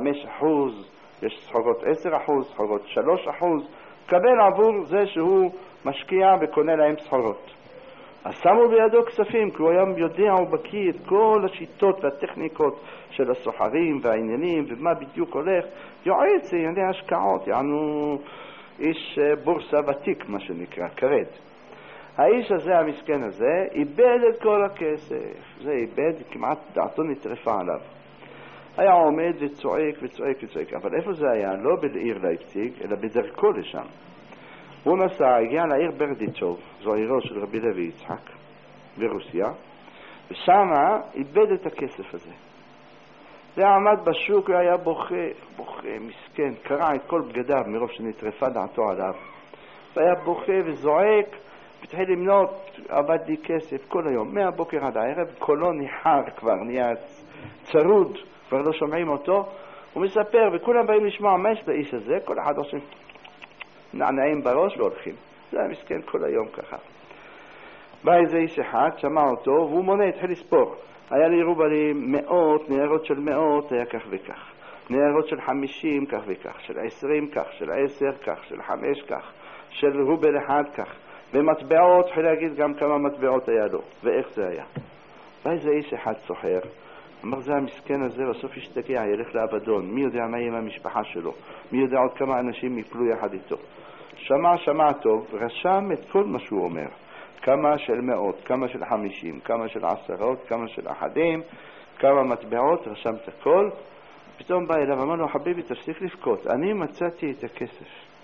יש סחורות 10%, סחורות 3%, מקבל עבור זה שהוא משקיע וקונה להם סחורות. אז שמו בידו כספים, כי הוא היום יודע, הוא בקיא את כל השיטות והטכניקות של הסוחרים והעניינים, ומה בדיוק הולך. יועץ, ענייני השקעות, יענו איש בורסה ותיק, מה שנקרא, כרד. האיש הזה, המסכן הזה, איבד את כל הכסף. זה איבד, כמעט דעתו נטרפה עליו. היה עומד וצועק וצועק וצועק. אבל איפה זה היה? לא בעיר לייפציג, אלא בדרכו לשם. הוא נסע, הגיע לעיר ברדיצ'וב, זו עירו של רבי לוי יצחק, ברוסיה, ושם איבד את הכסף הזה. זה עמד בשוק והיה בוכה, מסכן, קרע את כל בגדיו מרוב שנטרפה דעתו עליו. והיה בוכה וזועק, התחיל למנות, עבד לי כסף כל היום, מהבוקר עד הערב, קולו ניחר כבר, נהיה צרוד, כבר לא שומעים אותו. הוא מספר, וכולם באים לשמוע מה יש לאיש הזה, כל אחד עושים נענעים בראש והולכים. זה היה מסכן כל היום ככה. בא איזה איש אחד, שמע אותו, והוא מונה, התחיל לספור. היה לי רובלים מאות, ניירות של מאות, היה כך וכך. נערות של 50 כך וכך, של 20 כך, של 10 כך, של 5 כך, של רובל אחד כך, ומטבעות, יכול להגיד גם כמה מטבעות היה לו, ואיך זה היה. ואיזה איש אחד סוחר, אמר זה המסכן הזה, בסוף ישתגע, ילך לאבדון, מי יודע מה יהיה עם המשפחה שלו, מי יודע עוד כמה אנשים יפלו יחד איתו. שמע טוב, רשם את כל מה שהוא אומר, כמה של מאות, כמה של 50, כמה של 10, כמה של אחדים, כמה מטבעות, רשם את הכל. פתאום בא אליו, אמר לו, חביבי, תפסיק לבכות, אני מצאתי את הכסף.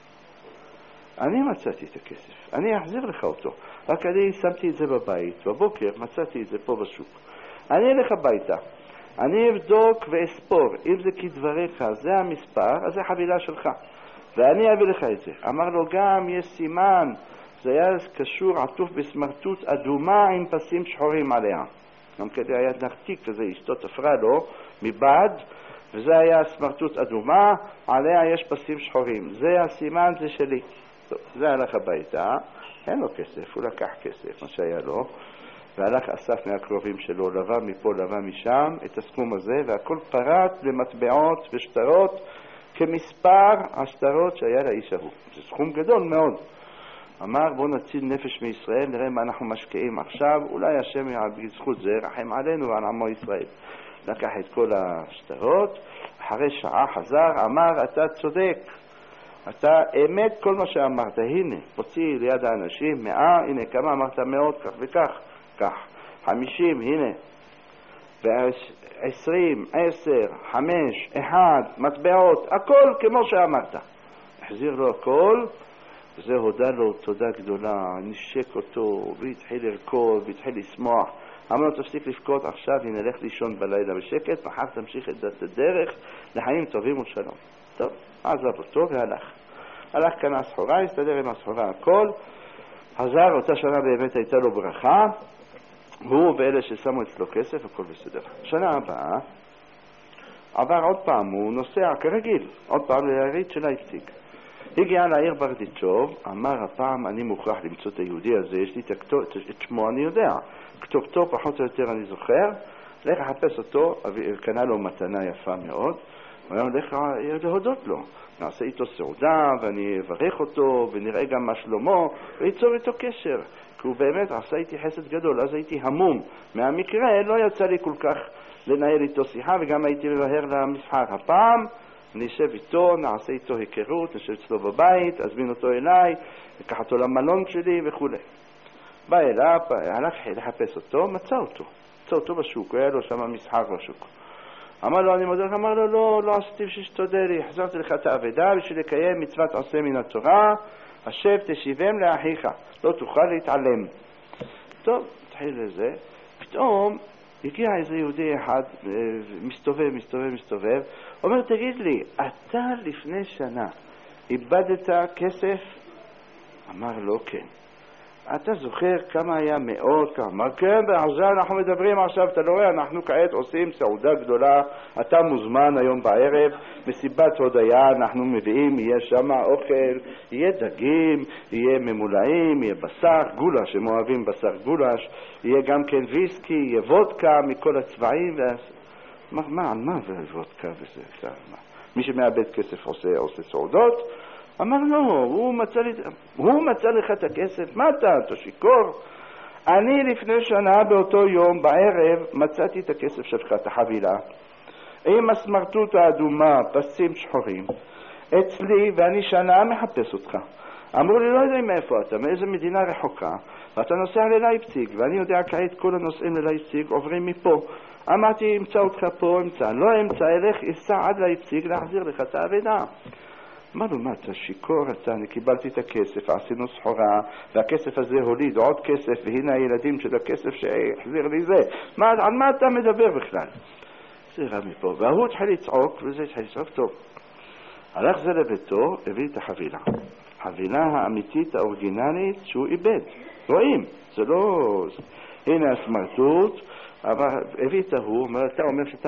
אני אחזיר לך אותו. רק אני שמתי את זה בבית, בבוקר מצאתי את זה פה בשוק. אני אלך הביתה, אני אבדוק ואספור, אם זה כדבריך, זה המספר, אז זה חבילה שלך. ואני אביא לך את זה. אמר לו, גם יש סימן, זה היה קשור עטוף בסמרטוט אדומה עם פסים שחורים עליה. גם כדי היה נרתיק כזה, אשתו תפרה לו מבד, וזה היה סמרטוט אדומה, עליה יש פסים שחורים. זה הסימן, זה שלי. טוב, זה הלך הביתה, אין לו כסף, הוא לקח כסף, מה שהיה לו, והלך אסף מהקרובים שלו, לווה מפה, לווה משם, את הסכום הזה, והכל פרט למטבעות ושטרות, כמספר השטרות שהיה לאיש ההוא. זה סכום גדול מאוד. אמר, בוא נציל נפש מישראל, נראה מה אנחנו משקיעים עכשיו, אולי השם בזכות זה רחם עלינו ועל עמו ישראל. לקח את כל השטרות, אחרי שעה חזר, אמר, אתה צודק, אתה אמת כל מה שאמרת, הנה, הוציא ליד האנשים 100, הנה כמה אמרת, 100, כך וכך, כך, 50, הנה, 20, 10, 5, 1, מטבעות, הכל כמו שאמרת. החזיר לו הכל, וזה הודע לו תודה גדולה, נשק אותו, והתחיל לרקוד, והתחיל לשמוח. אמר לו, תפסיק לבכות עכשיו, הנה נלך לישון בלילה בשקט, מחר תמשיך את הדרך לחיים טובים ושלום. טוב, עזב אותו והלך. הלך קנה סחורה, הסתדר עם הסחורה הכל, חזר, אותה שנה באמת הייתה לו ברכה, הוא ואלה ששמו אצלו כסף, הכל בסדר. שנה הבאה, עבר עוד פעם, הוא נוסע כרגיל, עוד פעם ליריד של לייפציג. הגיע לעיר ברדיצ'וב, אמר, הפעם אני מוכרח למצוא את היהודי הזה, יש לי את שמו, אני יודע, כתובתו פחות או יותר אני זוכר, לך לחפש אותו, קנה לו מתנה יפה מאוד, הוא אומר, לך להודות לו, נעשה איתו סעודה ואני אברך אותו ונראה גם מה שלמה, ויצור איתו קשר, כי הוא באמת עשה איתי חסד גדול, אז הייתי המום מהמקרה, לא יצא לי כל כך לנהל איתו שיחה וגם הייתי מבהר למסחר. הפעם נשב איתו, נעשה איתו היכרות, נשב אצלו בבית, אזמין אותו אליי, נקח אותו למלון שלי וכו'. בא אליו, הלך לחפש אותו, מצא אותו בשוק, היה לו שם מסחר בשוק. אמר לו, אני מודה לך, אמר לו, לא עשיתי בשביל שתודה לי, החזרתי לך את העבודה בשביל לקיים מצוות עשה מן התורה, השב תשיבם לאחיך, לא תוכל להתעלם. טוב, התחיל לזה, פתאום הגיע איזה יהודי אחד, מסתובב, אומר, תגיד לי, אתה לפני שנה איבדת כסף? אמר לו, כן. אתה זוכר כמה היה מאות? אמר, כן, ועל זה אנחנו מדברים עכשיו, אתה לא רואה, אנחנו כעת עושים סעודה גדולה, אתה מוזמן היום בערב, מסיבת הודיה, אנחנו מביאים, יהיה שם אוכל, יהיה דגים, יהיה ממולאים, יהיה בשר, גולש, הם אוהבים בשר גולש, יהיה גם כן ויסקי, יהיה וודקה מכל הצבעים, מה זה וודקה וזה? מי שמאבד כסף עושה סעודות? אמר לו, הוא מצא לך את הכסף, מה אתה שיקור? אני לפני שנה באותו יום בערב מצאתי את הכסף שלך, את החבילה, עם הסמרטוט האדומה, פסים שחורים, אצלי, ואני שנה מחפש אותך. אמרו לי, לא יודע מאיפה אתה, מאיזה מדינה רחוקה, ואתה נוסע ללייפציג, ואני יודע כעת כל הנוסעים ללייפציג עוברים מפה. אמרתי, אמצא אותך פה, לא אמצא, אלך, אסע עד לייפציג להחזיר לך את העבודה. אמר לו, מה אתה שיקור? אני קיבלתי את הכסף, עשינו סחורה, והכסף הזה הוליד עוד כסף, והנה הילדים של הכסף שהחזיר לי זה. על מה אתה מדבר בכלל? זה רע מפה. והוא התחיל לצעוק, וזה התחיל לצעוק, טוב. הלך זה לביתו, הביא את החבילה. החבילה האמיתית, האורגינלית, שהוא איבד. רואים, זה לא... הנה הסמרטוט, אבל הביא את ההוא, אתה אומר שאתה...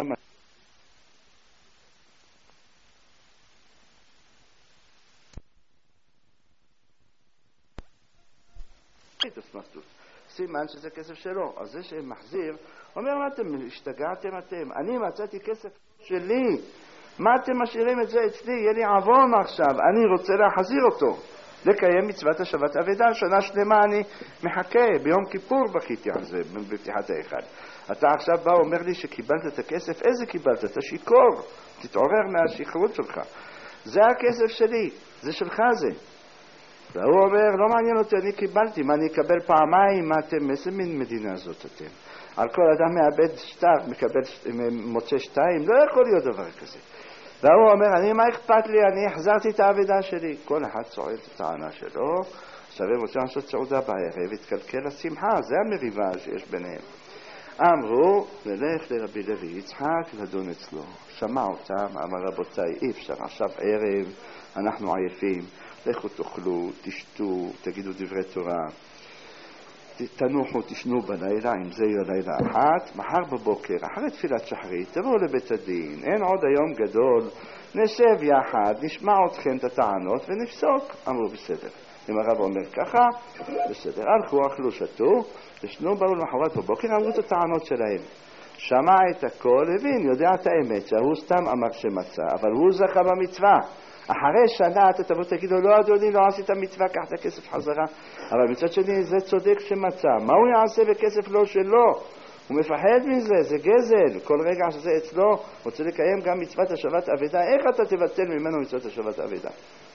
סימן שזה כסף שלו. אז זה שמחזיר, אומר, מה אתם השתגעתם אתם? אני מצאתי כסף שלי. מה אתם משאירים את זה אצלי? יהיה לי עוון עכשיו, אני רוצה להחזיר אותו. לקיים מצוות השבת אבדה, שנה שלמה אני מחכה, ביום כיפור בכיתי על זה, בפתיחת ההיכל. אתה עכשיו בא ואומר לי שקיבלת את הכסף, איזה קיבלת? אתה שיכור, תתעורר מהשכרות שלך. זה הכסף שלי, זה שלך זה. והוא אומר, לא מעניין אותי, אני קיבלתי, מה אני אקבל פעמיים? מה אתם, איזה מין מדינה זאת אתם? על כל אדם מאבד שטר, מוצא שתיים, לא יכול להיות דבר כזה. והוא אומר, מה אכפת לי? אני החזרתי את העבודה שלי. כל אחד צועד את הטענה שלו, עכשיו הם רוצים לעשות סעודה בערב, התקלקל לשמחה, זה המריבה שיש ביניהם. אמרו, נלך לרבי לוי יצחק לדון אצלו. שמע אותם, אמר רבותיי, אי אפשר, עכשיו ערב, אנחנו עייפים, לכו תאכלו, תשתו, תגידו דברי תורה, תנוחו, תשנו בלילה, אם זה יהיה לילה אחת, מחר בבוקר, אחרי תפילת שחרית, תבואו לבית הדין, אין עוד היום גדול, נשב יחד, נשמע אתכם את הטענות ונפסוק. אמרו בסדר. אם הרב אומר ככה, בסדר. הלכו, אכלו, שתו, ישנו, באו למחרת בבוקר, אמרו את הטענות שלהם. שמע את הכל, הבין, יודע את האמת, שהוא סתם אמר שמצא, אבל הוא זכה במצווה. אחרי שנה אתה תבוא תגיד לו, לא אדוני, לא עשית מצווה, קח את הכסף חזרה. אבל מצד שני זה צודק שמצא. מה הוא יעשה בכסף לא שלו? הוא מפחד מזה, זה גזל. כל רגע שזה אצלו, רוצה לקיים גם מצוות השבת אבדה. איך אתה תבטל ממנו מצוות השבת אבדה?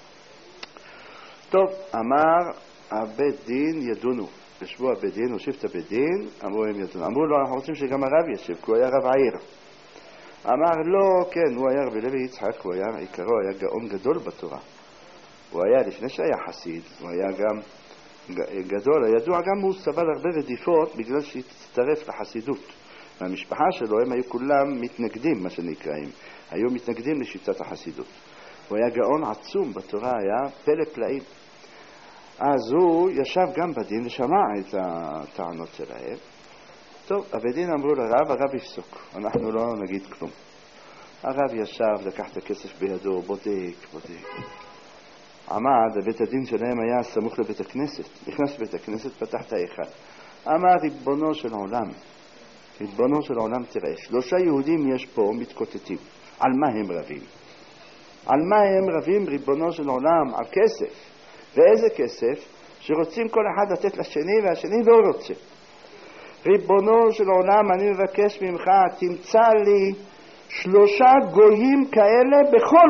טוב, אמר הבית דין ידונו. ישבו הבית דין, הושיב את הבית דין, אמרו הם ידונו. אמרו לו, אנחנו רוצים שגם הרב ישב, כי הוא היה רב העיר. אמר לא, כן, הוא היה רבי לוי יצחק, הוא היה, עיקרו היה גאון גדול בתורה. הוא היה, לפני שהיה חסיד, הוא היה גם גדול, הידוע גם הוא סבל הרבה רדיפות בגלל שהצטרף לחסידות. והמשפחה שלו הם היו כולם מתנגדים, מה שנקראים, היו מתנגדים לשיטת החסידות. הוא היה גאון עצום בתורה, היה פלא פלאים. אז הוא ישב גם בדין ושמע את הטענות שלהם. טוב, הבדין אמרו לרב, הרב יפסוק, אנחנו לא נגיד כלום. הרב ישב, לקח את הכסף בידו, בודק. עמד, בית הדין שלהם היה סמוך לבית הכנסת. נכנס לבית הכנסת, פתח את ההיכל. אמר, ריבונו של עולם, תראה, 3 יהודים יש פה מתקוטטים. על מה הם רבים? על מה הם רבים, ריבונו של עולם? על כסף. ואיזה כסף? שרוצים כל אחד לתת לשני, והשני לא רוצה. ריבונו של עולם, אני מבקש ממך, תמצא לי 3 גויים כאלה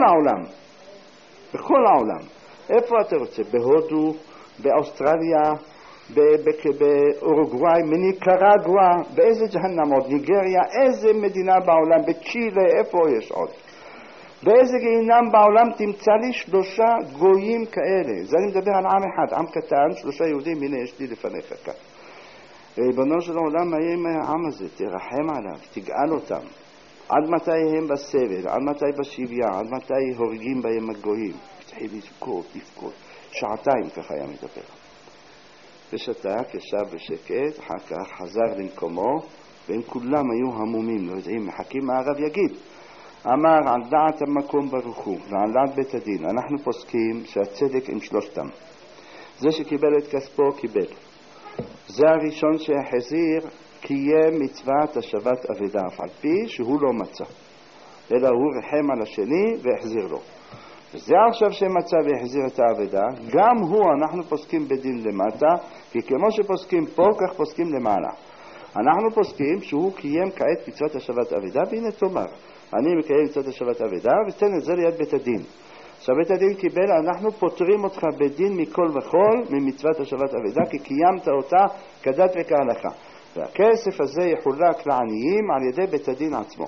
בכל העולם. איפה אתה רוצה? בהודו, באוסטרליה, באורוגוואי, מניקרגואה, באיזה ג'הנם עוד? ניגריה, איזה מדינה בעולם? בצ'ילה, איפה יש עוד? באיזה גיהינם בעולם תמצא לי 3 גויים כאלה? זה אני מדבר על עם אחד, עם קטן, 3 יהודים, הנה יש לי לפניך כאן. ריבונו של העולם, מה יהיה עם העם הזה? תרחם עליו, תגאל אותם. עד מתי הם בסבל? עד מתי בשביה? עד מתי הורגים בהם הגויים? התחיל לבכות, 2 ככה היה מדבר. ושתק, ישב בשקט, אחר כך חזר למקומו, והם כולם היו המומים, לא יודעים, מחכים מה הרב יגיד. אמר, על דעת המקום ברוך הוא, ועל דעת בית הדין, אנחנו פוסקים שהצדק עם 3. זה שקיבל את כספו, קיבל. זה הראשון שהחזיר, קיים מצוות השבת אבדה, אף על פי שהוא לא מצא. אלא הוא רחם על השני והחזיר לו. וזה עכשיו שמצא והחזיר את האבדה, גם הוא, אנחנו פוסקים בדין למטה, כי כמו שפוסקים פה, כך פוסקים למעלה. אנחנו פוסקים שהוא קיים כעת מצוות השבת אבדה, והנה תאמר, אני מקיים מצוות השבת אבדה, ותן את זה ליד בית הדין. עכשיו בית הדין קיבל, אנחנו פותרים אותך בדין מכל וכל ממצוות השבת אבדה, כי קיימת אותה כדת וכהלכה. והכסף הזה יחולק לעניים על ידי בית הדין עצמו.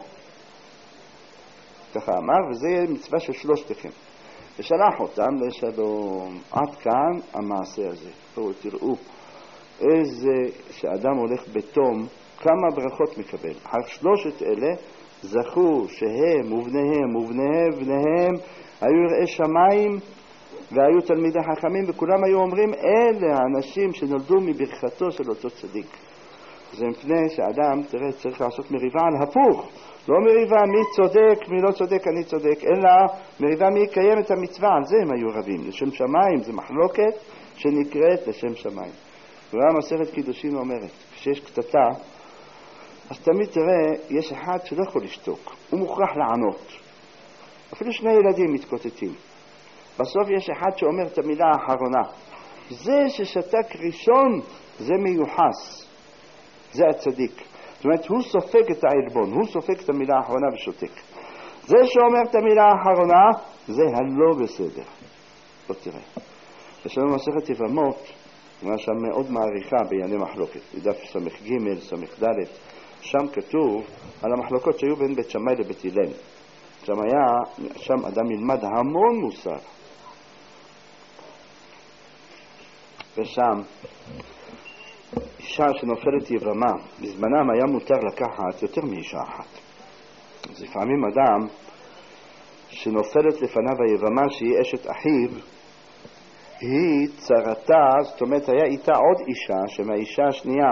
ככה אמר, וזה יהיה מצווה של 3. ושלח אותם לשלום. עד כאן המעשה הזה. תראו איזה שאדם הולך בתום, כמה ברכות מקבל. על 3 אלה זכו שהם ובניהם היו יראי שמיים והיו תלמידי חכמים, וכולם היו אומרים, אלה האנשים שנולדו מברכתו של אותו צדיק. זה מפני שאדם, תראה, צריך לעשות מריבה על הפוך. לא מריבה מי צודק, מי לא צודק, אני צודק, אלא מריבה מי יקיים את המצווה. על זה הם היו רבים. לשם שמיים זה מחלוקת שנקראת לשם שמיים. והמסכת קידושין אומרת, כשיש קטטה, אז תמיד תראה, יש אחד שלא יכול לשתוק. הוא מוכרח לענות. אפילו שני ילדים מתקוטטים. בסוף יש אחד שאומר את המילה האחרונה. זה ששתק ראשון זה מיוחס, זה הצדיק. זאת אומרת, הוא סופק את העלבון, הוא סופק את המילה האחרונה ושותק. זה שאומר את המילה האחרונה זה הלא בסדר. בוא תראה, יש לנו מסכת יבמות, מה שם מאוד מעריכה בענייני מחלוקת, בדף סמך ג' סמך ד', שם כתוב על המחלוקות שהיו בין בית שמאי לבית הלל. שם אדם ילמד המון מוסר, ושם אישה שנופלת יבמה, בזמנם היה מותר לקחת יותר מאישה אחת. אז לפעמים אדם שנופלת לפניו היבמה שהיא אשת אחיו, היא צרתה, זאת אומרת היה איתה עוד אישה, שמהאישה השנייה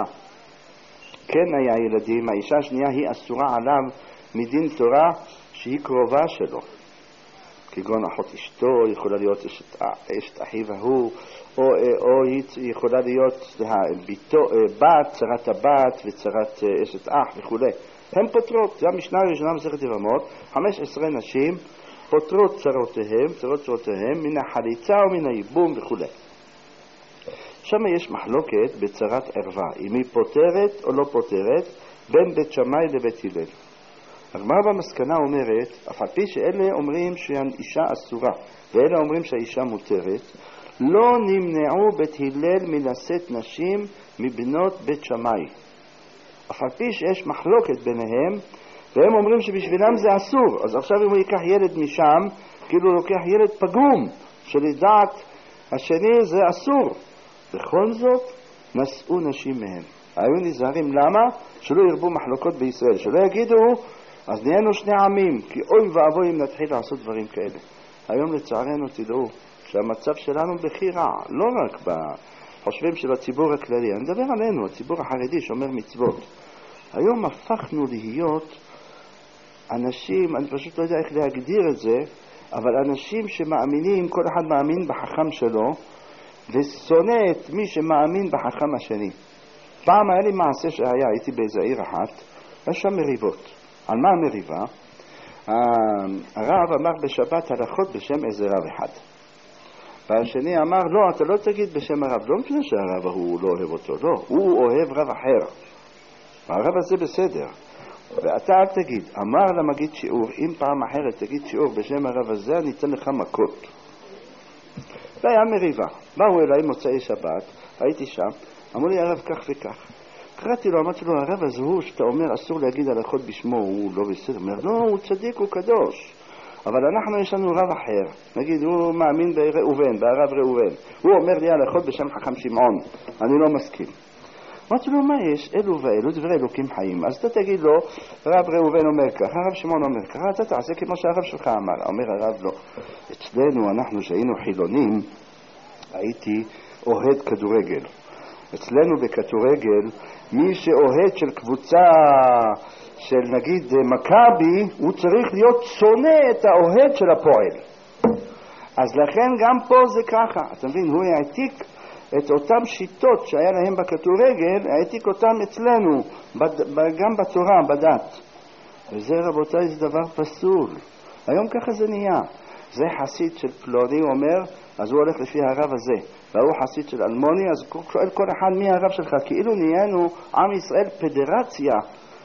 כן היה ילדים, האישה השנייה היא אסורה עליו מדין תורה שהיא קרובה שלו, כגון אחות אשתו, יכולה להיות אשת אחיו ההוא, או היא יכולה להיות בת, צרת הבת וצרת אשת אח וכו'. הן פותרות, זה המשנה הראשונה מסכת יבמות, 15 נשים פותרות צרותיהם מן החליצה ומן הייבום וכו'. שם יש מחלוקת בצרת ערווה, אם היא פותרת או לא פותרת, בין בית שמאי לבית הלל. הגמרא במסקנה אומרת, אף על פי שאלה אומרים שהאישה אסורה ואלה אומרים שהאישה מותרת, לא נמנעו בית הלל מלשאת נשים מבנות בית שמאי. אף על פי שיש מחלוקת ביניהם, והם אומרים שבשבילם זה אסור. אז עכשיו אם הוא ייקח ילד משם, כאילו הוא לוקח ילד פגום, שלדעת השני זה אסור. בכל זאת, נשאו נשים מהם. היו נזהרים, למה? שלא ירבו מחלוקות בישראל, שלא יגידו, אז נהיינו שני עמים, כי אוי ואבוי אם נתחיל לעשות דברים כאלה. היום לצערנו תדעו שהמצב שלנו בכי רע, לא רק בחושבים של הציבור הכללי, אני מדבר עלינו, הציבור החרדי שומר מצוות. היום הפכנו להיות אנשים, אני פשוט לא יודע איך להגדיר את זה, אבל אנשים שמאמינים, כל אחד מאמין בחכם שלו, ושונא את מי שמאמין בחכם השני. פעם היה לי מעשה שהיה, הייתי באיזה עיר אחת, יש שם מריבות. על מה המריבה? הרב אמר בשבת הלכות בשם איזה רב אחד. והשני אמר, לא, אתה לא תגיד בשם הרב, לא מפני שהרב הוא לא אוהב אותו, לא, הוא אוהב רב אחר. והרב הזה בסדר. ואתה אל תגיד, אמר למגיד שיעור, אם פעם אחרת תגיד שיעור בשם הרב הזה, אני אתן לך מכות. והיה מריבה. באו אליי מוצאי שבת, הייתי שם, אמרו לי הרב כך וכך. קראתי לו, אמרתי לו, הרב הזה הוא שאתה אומר אסור להגיד הלכות בשמו, הוא לא בסדר. אומר, לא, הוא צדיק, הוא קדוש. אבל אנחנו יש לנו רב אחר. נגיד, הוא מאמין בראובן, בהרב ראובן. הוא אומר לי הלכות בשם חכם שמעון. אני לא מסכים. אמרתי לו, מה יש? אלו ואלו דברי אלוקים חיים. אז אתה תגיד לו, רב ראובן אומר כך, הרב שמעון אומר כך, אתה תעשה כמו שהרב שלך אמר. אומר הרב לא. אצלנו, אנחנו שהיינו חילונים, הייתי אוהד כדורגל. אצלנו בכדורגל, מי שאוהד של קבוצה של נגיד מכבי, הוא צריך להיות שונא את האוהד של הפועל. אז לכן גם פה זה ככה. אתה מבין, הוא העתיק את אותם שיטות שהיה להם בכדורגל, העתיק אותם אצלנו, גם בתורה, בדת. וזה רבותיי, זה דבר פסול. היום ככה זה נהיה. זה חסיד של פלוני, הוא אומר, אז הוא הולך לפי הרב הזה. והוא חסיד של אלמוני, אז שואל כל אחד מי הרב שלך. כאילו נהיינו עם ישראל פדרציה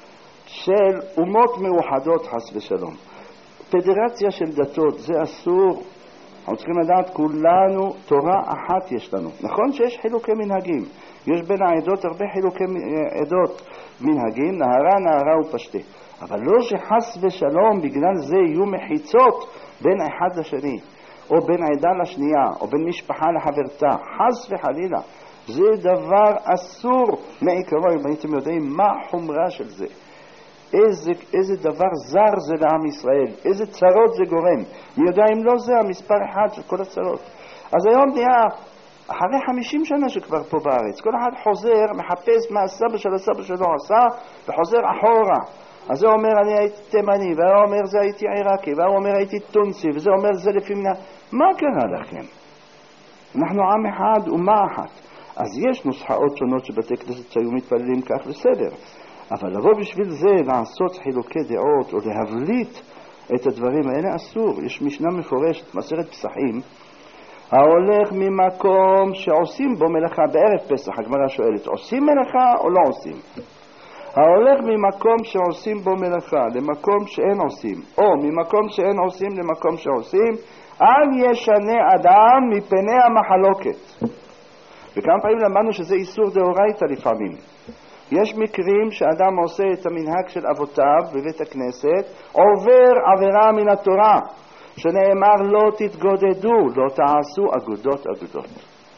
של אומות מאוחדות, חס ושלום. פדרציה של דתות, זה אסור. אנחנו צריכים לדעת, כולנו תורה אחת יש לנו. נכון שיש חילוקי מנהגים. יש בין העדות הרבה חילוקי עדות מנהגים, נהרה ופשטה. אבל לא שחס ושלום בגלל זה יהיו מחיצות בין אחד לשני, או בין עדה לשנייה, או בין משפחה לחברתה. חס וחלילה. זה דבר אסור מעיקרו. אם הייתם יודעים מה החומרה של זה. איזה דבר זר זה לעם ישראל, איזה צרות זה גורם. אני יודע אם לא זה המספר אחד של כל הצרות. אז היום נהיה, אחרי 50 שנה שכבר פה בארץ, כל אחד חוזר, מחפש מה הסבא של הסבא שלו עשה, וחוזר אחורה. אז זה אומר אני הייתי תימני, והוא אומר זה הייתי עיראקי, והוא אומר הייתי טונסי, וזה אומר זה לפי מנה. מה קרה לכם? אנחנו עם אחד ומה אחת. אז יש נוסחאות שונות שבתי כנסת שהיו מתפללים כך בסדר. אבל לבוא בשביל זה לעשות חילוקי דעות או להבליט את הדברים האלה אסור. יש משנה מפורשת, מסכת פסחים, ההולך ממקום שעושים בו מלאכה בערב פסח, הגמרא שואלת, עושים מלאכה או לא עושים? ההולך ממקום שעושים בו מלאכה למקום שאין עושים, או ממקום שאין עושים למקום שעושים, אל ישנה אדם מפני המחלוקת. וכמה פעמים למדנו שזה איסור דאורייתא לפעמים. יש מקרים שאדם עושה את המנהג של אבותיו בבית הכנסת, עובר עבירה מן התורה, שנאמר לא תתגודדו, לא תעשו אגודות אגודות.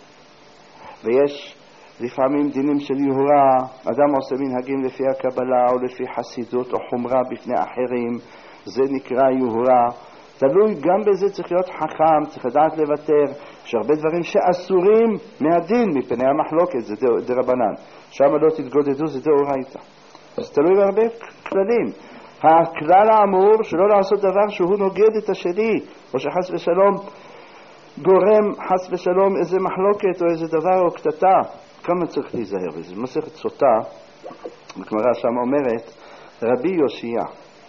ויש לפעמים דינים של יהורה, אדם עושה מנהגים לפי הקבלה או לפי חסידות או חומרה בפני אחרים, זה נקרא יהורה. תלוי, גם בזה צריך להיות חכם, צריך לדעת לוותר. יש הרבה דברים שאסורים מהדין מפני המחלוקת, זה דרבנן. שם לא תתגודדו, זה דאורייתא. אז תלוי בהרבה כללים. הכלל האמור שלא לעשות דבר שהוא נוגד את השני, או שחס ושלום גורם חס ושלום איזה מחלוקת או איזה דבר או קטטה, כמה צריך להיזהר בזה. מסכת סוטה, הגמרא שם אומרת, רבי יושיע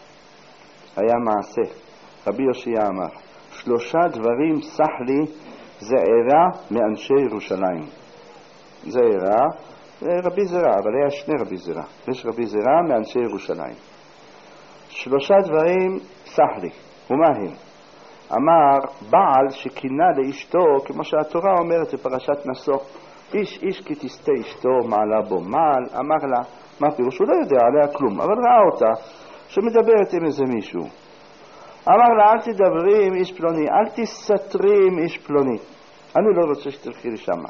היה מעשה. רבי יושיע אמר, 3 דברים סח לי זעירה מאנשי ירושלים. זעירה, רבי זרע, אבל היה 2 רבי זרע. יש רבי זרע מאנשי ירושלים. 3 דברים סח לי. ומה הם? אמר, בעל שכינה לאשתו, כמו שהתורה אומרת בפרשת נשוא, איש כי תסתה אשתו מעלה בו מעל, אמר לה, מה פירוש? הוא לא יודע עליה כלום, אבל ראה אותה שמדברת עם איזה מישהו. אמר לה, אל תדברי עם איש פלוני, אל תסתרי עם איש פלוני, אני לא רוצה שתלכי לשם.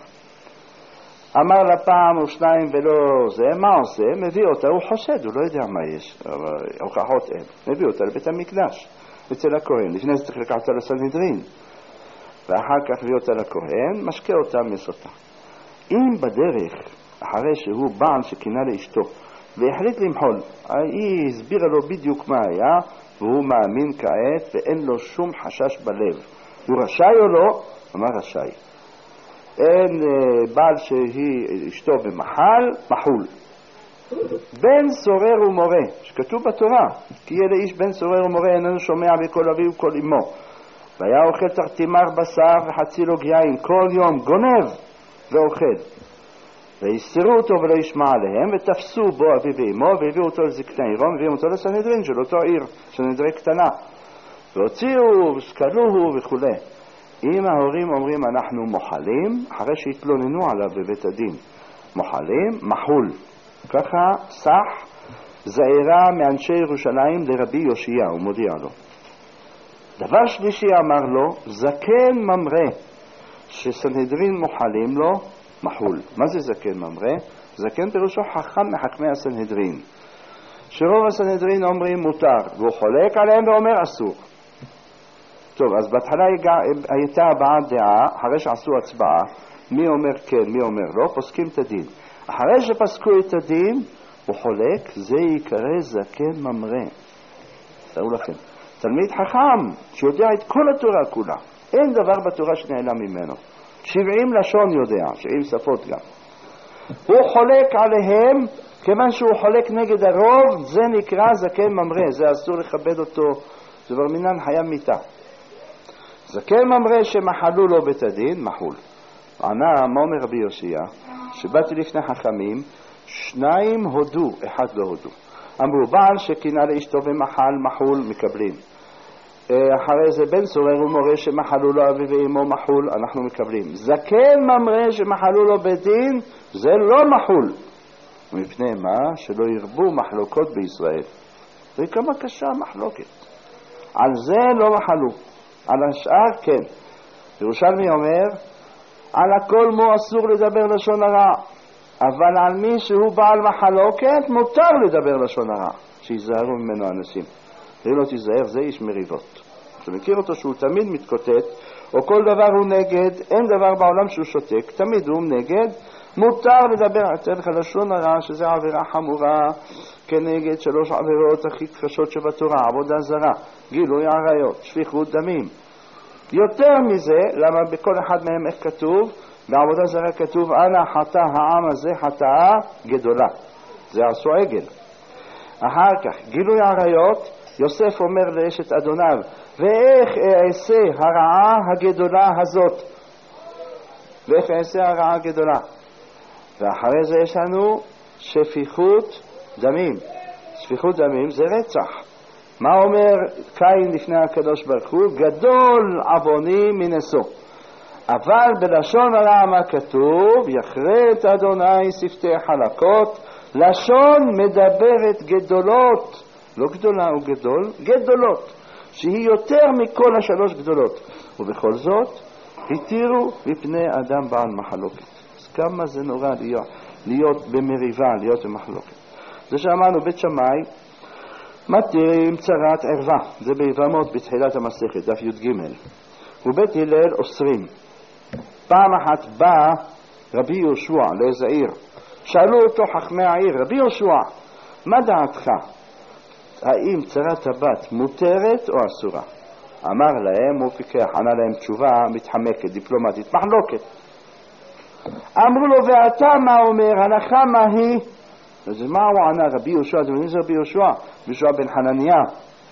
אמר לה פעם או 2 ולא זה, מה עושה? מביא אותה, הוא חושד, הוא לא יודע מה יש, הוכחות אין. מביא אותה לבית המקדש, אצל הכהן, לפני זה צריך לקחת אותה לסנהדרין, ואחר כך הביא אותה לכהן, משקה אותה מסותה. אם בדרך, אחרי שהוא בעל שכינה לאשתו, והחליט למחול, היא הסבירה לו בדיוק מה היה, והוא מאמין כעת, ואין לו שום חשש בלב. הוא רשאי או לא? אמר רשאי. אין בעל שהיא אשתו במחל, מחול. בן סורר ומורה, שכתוב בתורה, כי יהיה לאיש בן סורר ומורה, איננו שומע בכל אביו וכל אמו. והיה אוכל תרתימר בשר וחצי לוג יין, כל יום גונב ואוכל. ויסרו אותו ולא ישמע עליהם, ותפסו בו אביו ואמו, והביאו אותו לזקני עירום, והביאו אותו לסנהדרין של אותו עיר, סנהדרין קטנה. והוציאו וסקלוהו וכו'. אם ההורים אומרים אנחנו מוחלים, אחרי שהתלוננו עליו בבית הדין, מוחלים, מחול. ככה סח זעירה מאנשי ירושלים לרבי יושיע, הוא מודיע לו. דבר שלישי אמר לו, זקן ממרא, שסנהדרין מוחלים לו, מחול. מה זה זקן ממרא? זקן פירושו חכם מחכמי הסנהדרין. שרוב הסנהדרין אומרים מותר, והוא חולק עליהם ואומר אסור. טוב, אז בהתחלה הייתה הבעת דעה, אחרי שעשו הצבעה, מי אומר כן, מי אומר לא, פוסקים את הדין. אחרי שפסקו את הדין, הוא חולק, זה יקרא זקן ממרא. תראו לכם, תלמיד חכם שיודע את כל התורה כולה, אין דבר בתורה שנעלם ממנו. 70 לשון יודע, 70 שפות גם. הוא חולק עליהם, כיוון שהוא חולק נגד הרוב, זה נקרא זקן ממרא, זה אסור לכבד אותו, זה כבר מינן חיה מיתה. זקן ממרא שמחלו לו בית הדין, מחול. ענה, מה אומר רבי יושיע? שבאתי לפני חכמים, 2 הודו, 1 לא הודו. אמרו, בעל שכינה לאשתו ומחל, מחול, מקבלים. אחרי זה בן סורר ומורה שמחלו לו אבי ואמו, מחול, אנחנו מקבלים. זקן ממרא שמחלו לו בית דין, זה לא מחול. מפני מה? שלא ירבו מחלוקות בישראל. זה כמה קשה מחלוקת. על זה לא מחלו. על השאר כן. ירושלמי אומר, על הכל מו אסור לדבר לשון הרע, אבל על מי שהוא בעל מחלוקת מותר לדבר לשון הרע, שיזהרו ממנו אנשים. ואם לא תיזהר, זה איש מריבות. שמכיר אותו שהוא תמיד מתקוטט, או כל דבר הוא נגד, אין דבר בעולם שהוא שותק, תמיד הוא נגד, מותר לדבר אצלך לשון הרע, שזה עבירה חמורה, כנגד 3 עבירות הכי קשות שבתורה, עבודה זרה, גילוי עריות, שפיכות דמים. יותר מזה, למה בכל אחד מהם איך כתוב? בעבודה זרה כתוב, אנא חטא העם הזה חטאה גדולה. זה עשו עגל. אחר כך, גילוי עריות, יוסף אומר לאשת אדוניו, ואיך אעשה הרעה הגדולה הזאת? ואיך אעשה הרעה הגדולה? ואחרי זה יש לנו שפיכות דמים. שפיכות דמים זה רצח. מה אומר קין לפני הקדוש ברוך הוא? גדול עווני מנשוא. אבל בלשון הרע מה כתוב? יכרת אדוני שפתי חלקות. לשון מדברת גדולות, לא גדולה או גדול, גדולות, שהיא יותר מכל השלוש גדולות. ובכל זאת התירו מפני אדם בעל מחלוקת. אז כמה זה נורא להיות במריבה, להיות במחלוקת. זה שאמרנו בית שמאי מתירים צרת ערווה, זה ביבמות בתחילת המסכת, דף י"ג. ובית הלל אוסרים. פעם אחת בא רבי יהושע לאיזה עיר, שאלו אותו חכמי העיר, רבי יהושע, מה דעתך? האם צרת הבת מותרת או אסורה? אמר להם, הוא פיקח, ענה להם תשובה מתחמקת, דיפלומטית, מחלוקת. אמרו לו, ואתה מה אומר? הלכה מה היא? אז מה הוא ענה? רבי יהושע, זה רבי יהושע, יהושע בן חנניה,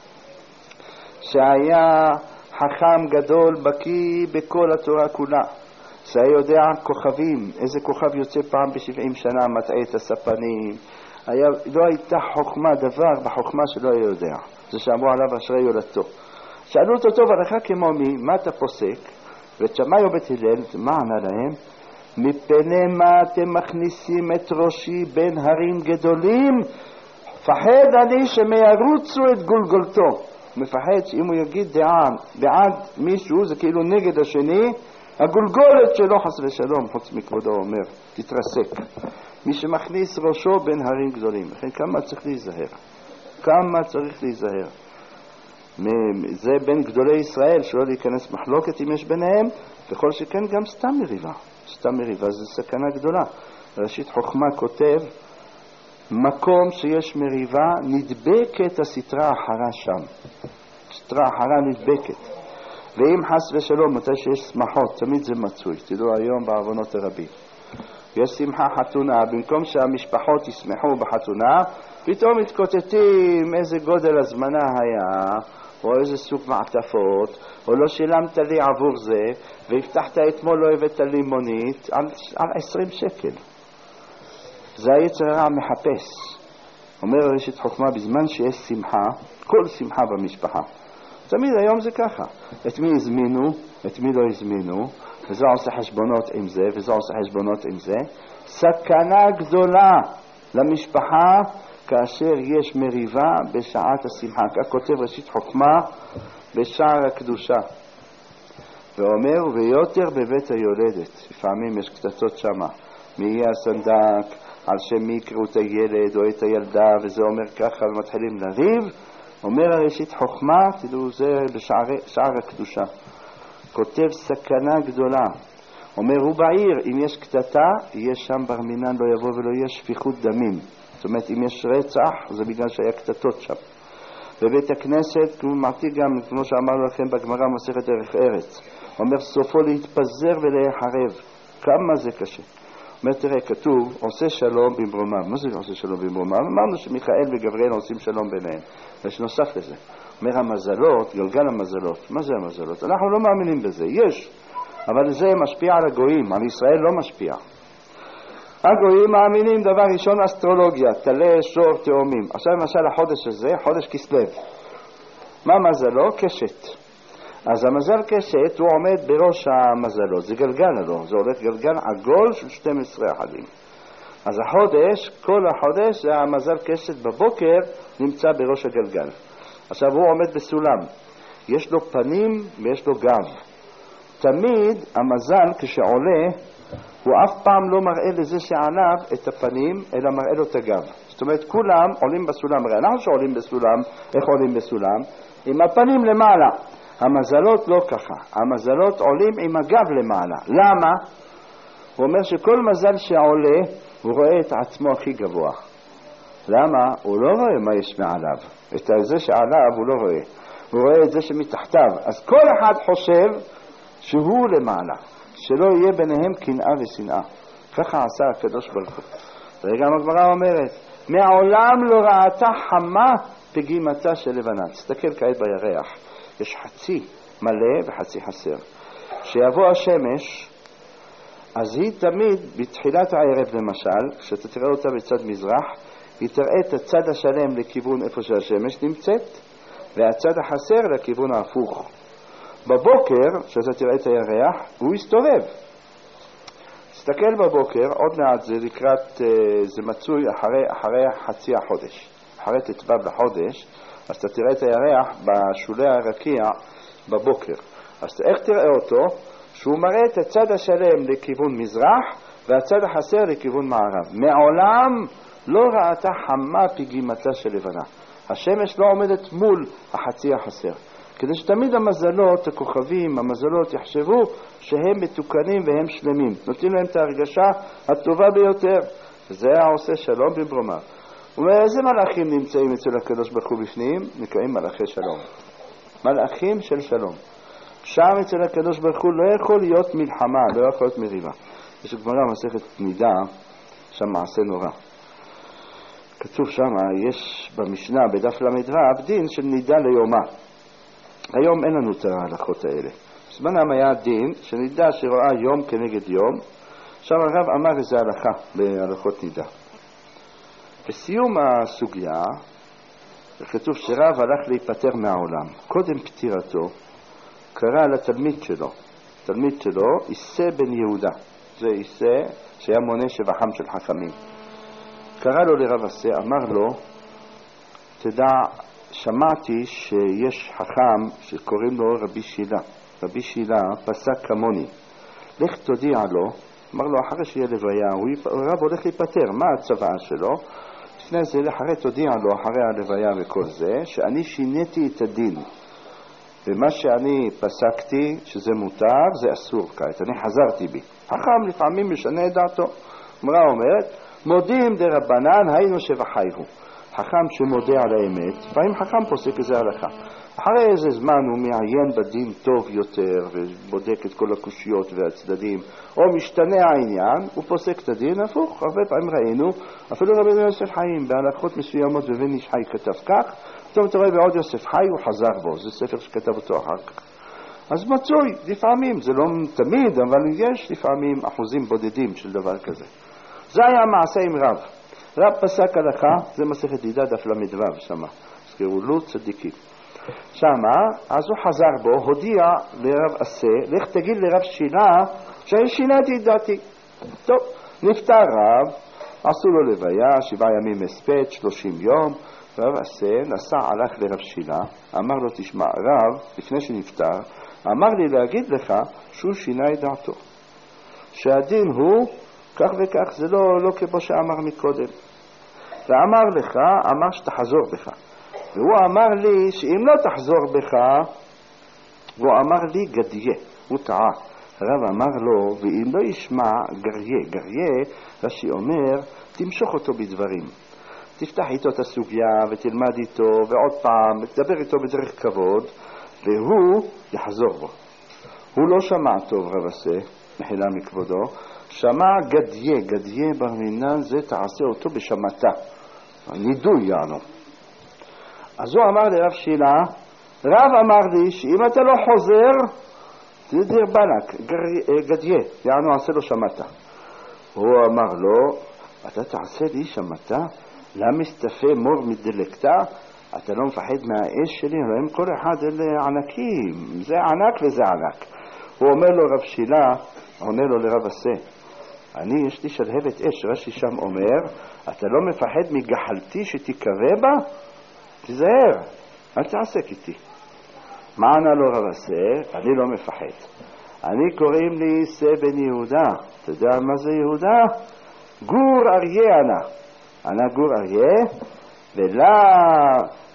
שהיה חכם גדול, בקיא בכל התורה כולה, שהיה יודע כוכבים, איזה כוכב יוצא פעם ב70 שנה, מטעה את הספנים. לא הייתה חוכמה, דבר בחוכמה שלא היה יודע. זה שאמרו עליו אשרי יולדתו. שאלו אותו, טוב, הלכה כמו מי? מה אתה פוסק? בית שמאי או בית הלל? מה ענה להם? מפני מה אתם מכניסים את ראשי בין הרים גדולים? פחד אני שמיירוצו את גולגולתו. מפחד שאם הוא יגיד דעה בעד מישהו, זה כאילו נגד השני, הגולגולת שלו חס ושלום, חוץ מכבודו אומר, תתרסק. מי שמכניס ראשו בין הרים גדולים. לכן כמה צריך להיזהר? כמה צריך להיזהר? זה בין גדולי ישראל, שלא להיכנס מחלוקת אם יש ביניהם, וכל שכן גם סתם מריבה. סתם מריבה זה סכנה גדולה. ראשית חוכמה כותב, מקום שיש מריבה נדבקת הסתרה אחרה שם. סתרה אחרה נדבקת. ואם חס ושלום, מתי שיש שמחות, תמיד זה מצוי. תדעו היום בעוונות הרבים. יש שמחה חתונה, במקום שהמשפחות ישמחו בחתונה, פתאום מתקוטטים איזה גודל הזמנה היה, או איזה סוג מעטפות, או לא שילמת לי עבור זה, והבטחת אתמול לא הבאת לי מונית, על 20 שקל. זה היצר הרע מחפש. אומר ראשית חוכמה, בזמן שיש שמחה, כל שמחה במשפחה. תמיד היום זה ככה. את מי הזמינו, את מי לא הזמינו, וזה עושה חשבונות עם זה, וזה עושה חשבונות עם זה. סכנה גדולה למשפחה כאשר יש מריבה בשעת השמחה. כך כותב ראשית חוכמה בשער הקדושה. ואומר, ויותר בבית היולדת. לפעמים יש קטטות שמה. מי יהיה הסנדק, על שמי יקראו את הילד או את הילדה, וזה אומר ככה, ומתחילים לריב. אומר הראשית חוכמה, תדעו זה בשער הקדושה. כותב סכנה גדולה. אומר, הוא בעיר, אם יש קטטה, יש שם בר מינן לא יבוא ולא יהיה שפיכות דמים. זאת אומרת, אם יש רצח, זה בגלל שהיה קטטות שם. בבית הכנסת, כמו שאמרנו לכם בגמרא מסכת דרך ארץ, אומר, סופו להתפזר ולהיחרב. כמה זה קשה. אומר, תראה, כתוב, עושה שלום במרומם. מה זה עושה שלום במרומם? אמרנו שמיכאל וגבריאל עושים שלום ביניהם. יש נוסף לזה. אומר, המזלות, גלגל המזלות. מה זה המזלות? אנחנו לא מאמינים בזה. יש. אבל זה משפיע על הגויים. על ישראל לא משפיע. הגויים מאמינים דבר ראשון אסטרולוגיה. תלה, שור, תאומים. עכשיו למשל החודש הזה, חודש כסלו. מה מזלו? קשת. אז המזל קשת הוא עומד בראש המזלות. זה גלגל הלא. זה הולך גלגל עגול של 12 אחדים. אז החודש, כל החודש, זה המזל קשת בבוקר נמצא בראש הגלגל. עכשיו הוא עומד בסולם. יש לו פנים ויש לו גב. תמיד המזל כשעולה, הוא אף פעם לא מראה לזה שעליו את הפנים, אלא מראה לו את הגב. זאת אומרת, כולם עולים בסולם. הרי אנחנו שעולים בסולם, איך עולים בסולם? עם הפנים למעלה. המזלות לא ככה. המזלות עולים עם הגב למעלה. למה? הוא אומר שכל מזל שעולה, הוא רואה את עצמו הכי גבוה. למה? הוא לא רואה מה יש מעליו. את זה שעליו הוא לא רואה. הוא רואה את זה שמתחתיו. אז כל אחד חושב שהוא למעלה. שלא יהיה ביניהם קנאה ושנאה. ככה עשה הקדוש ברוך הוא. וגם הגמרא אומרת, מעולם לא ראתה חמה פגימתה של לבנה. תסתכל כעת בירח, יש חצי מלא וחצי חסר. כשיבוא השמש, אז היא תמיד בתחילת הערב למשל, כשאתה תראה אותה בצד מזרח, היא תראה את הצד השלם לכיוון איפה שהשמש נמצאת, והצד החסר לכיוון ההפוך. בבוקר, כשאתה תראה את הירח, הוא יסתובב. תסתכל בבוקר, עוד מעט זה לקראת, זה מצוי אחרי חצי החודש. אחרי תתבע לחודש, אז אתה תראה את הירח בשולי הרקיע בבוקר. אז איך תראה אותו? שהוא מראה את הצד השלם לכיוון מזרח, והצד החסר לכיוון מערב. מעולם לא ראתה חמה פגימתה של לבנה. השמש לא עומדת מול החצי החסר. כדי שתמיד המזלות, הכוכבים, המזלות יחשבו שהם מתוקנים והם שלמים. נותנים להם את ההרגשה הטובה ביותר. זה עושה שלום במרומיו. ואיזה מלאכים נמצאים אצל הקדוש ברוך הוא בפנים? נקראים מלאכי שלום. מלאכים של שלום. שם אצל הקדוש ברוך הוא לא יכול להיות מלחמה, לא יכול להיות מריבה. יש גמרא מסכת נידה, שם מעשה נורא. כתוב שם, יש במשנה בדף למדרב דין של נידה ליומה. היום אין לנו את ההלכות האלה. בזמנם היה דין של נידה שרואה יום כנגד יום. שם הרב אמר איזה הלכה בהלכות נידה. בסיום הסוגיה כתוב שרב הלך להיפטר מהעולם. קודם פטירתו קרא לתלמיד שלו, תלמיד שלו איסה בן יהודה, זה איסה שהיה מונה שבחם של חכמים. קרא לו לרב עשה, אמר לו, תדע, שמעתי שיש חכם שקוראים לו רבי שילה. רבי שילה פסק כמוני, לך תודיע לו. אמר לו, אחרי שיהיה לוויה, הרב הולך להיפטר, מה הצוואה שלו? לפני זה, אחרי תודיע לו, אחרי הלוויה וכל זה, שאני שיניתי את הדין. ומה שאני פסקתי שזה מותר, זה אסור כעת. אני חזרתי בי. חכם לפעמים משנה את דעתו. אמרה אומרת, מודים דרבנן היינו שבחייהו. חכם שמודה על האמת, פעמים חכם פוסק איזה הלכה. אחרי איזה זמן הוא מעיין בדין טוב יותר, ובודק את כל הקושיות והצדדים, או משתנה העניין, הוא פוסק את הדין הפוך. הרבה פעמים ראינו, אפילו רבי יוסף חיים, בהלכות מסוימות ובן איש חי כתב כך, פתאום אתה רואה בעוד יוסף חי, הוא חזר בו, זה ספר שכתב אותו אחר כך. אז מצוי, לפעמים, זה לא תמיד, אבל יש לפעמים אחוזים בודדים של דבר כזה. זה היה מעשה עם רב. רב פסק הלכה, זה מסכת נידה דף למדרב שמה, זכרו לו צדיקים. שמה, אז הוא חזר בו, הודיע לרב עשה, לך תגיד לרב שילה שאני שיניתי את דעתי. טוב, נפטר רב, עשו לו לוויה, 7 ימים הספד, 30 יום, רב עשה נסע, הלך לרב שילה, אמר לו, תשמע, רב, לפני שנפטר, אמר לי להגיד לך שהוא שינה את דעתו. שהדין הוא כך וכך, זה לא כמו שאמר מקודם. ואמר לך, אמר שתחזור בך. והוא אמר לי שאם לא תחזור בך, הוא אמר לי גדיה, הוא טעה. הרב אמר לו, ואם לא ישמע גריה, גריה, רש"י אומר, תמשוך אותו בדברים. תפתח איתו את הסוגיה ותלמד איתו ועוד פעם, ותדבר איתו בדרך כבוד, והוא יחזור בו. הוא לא שמע טוב רב עשה, מחילה מכבודו, שמע גדיה, גדיה בר מינן, זה תעשה אותו בשמתה. נידוי יענו. אז הוא אמר לרב שילה, רב אמר לי שאם אתה לא חוזר, תדיר בלק, גדיה, יענו עשה לו שמתה. הוא אמר לו, אתה תעשה לי שמתה? למה מסתפה מור מדלקתה? אתה לא מפחד מהאש שלי? הם כל אחד אלה ענקים, זה ענק וזה ענק. הוא אומר לו רב שילה, עונה לו לרב עשה, יש לי שלהבת אש, רש"י שם אומר, אתה לא מפחד מגחלתי שתקרא בה? תזהר, אל תעסק איתי. מה ענה לו רב עשה? אני לא מפחד. קוראים לי איסה בן יהודה. אתה יודע מה זה יהודה? גור אריה אנה גור אריה, ולה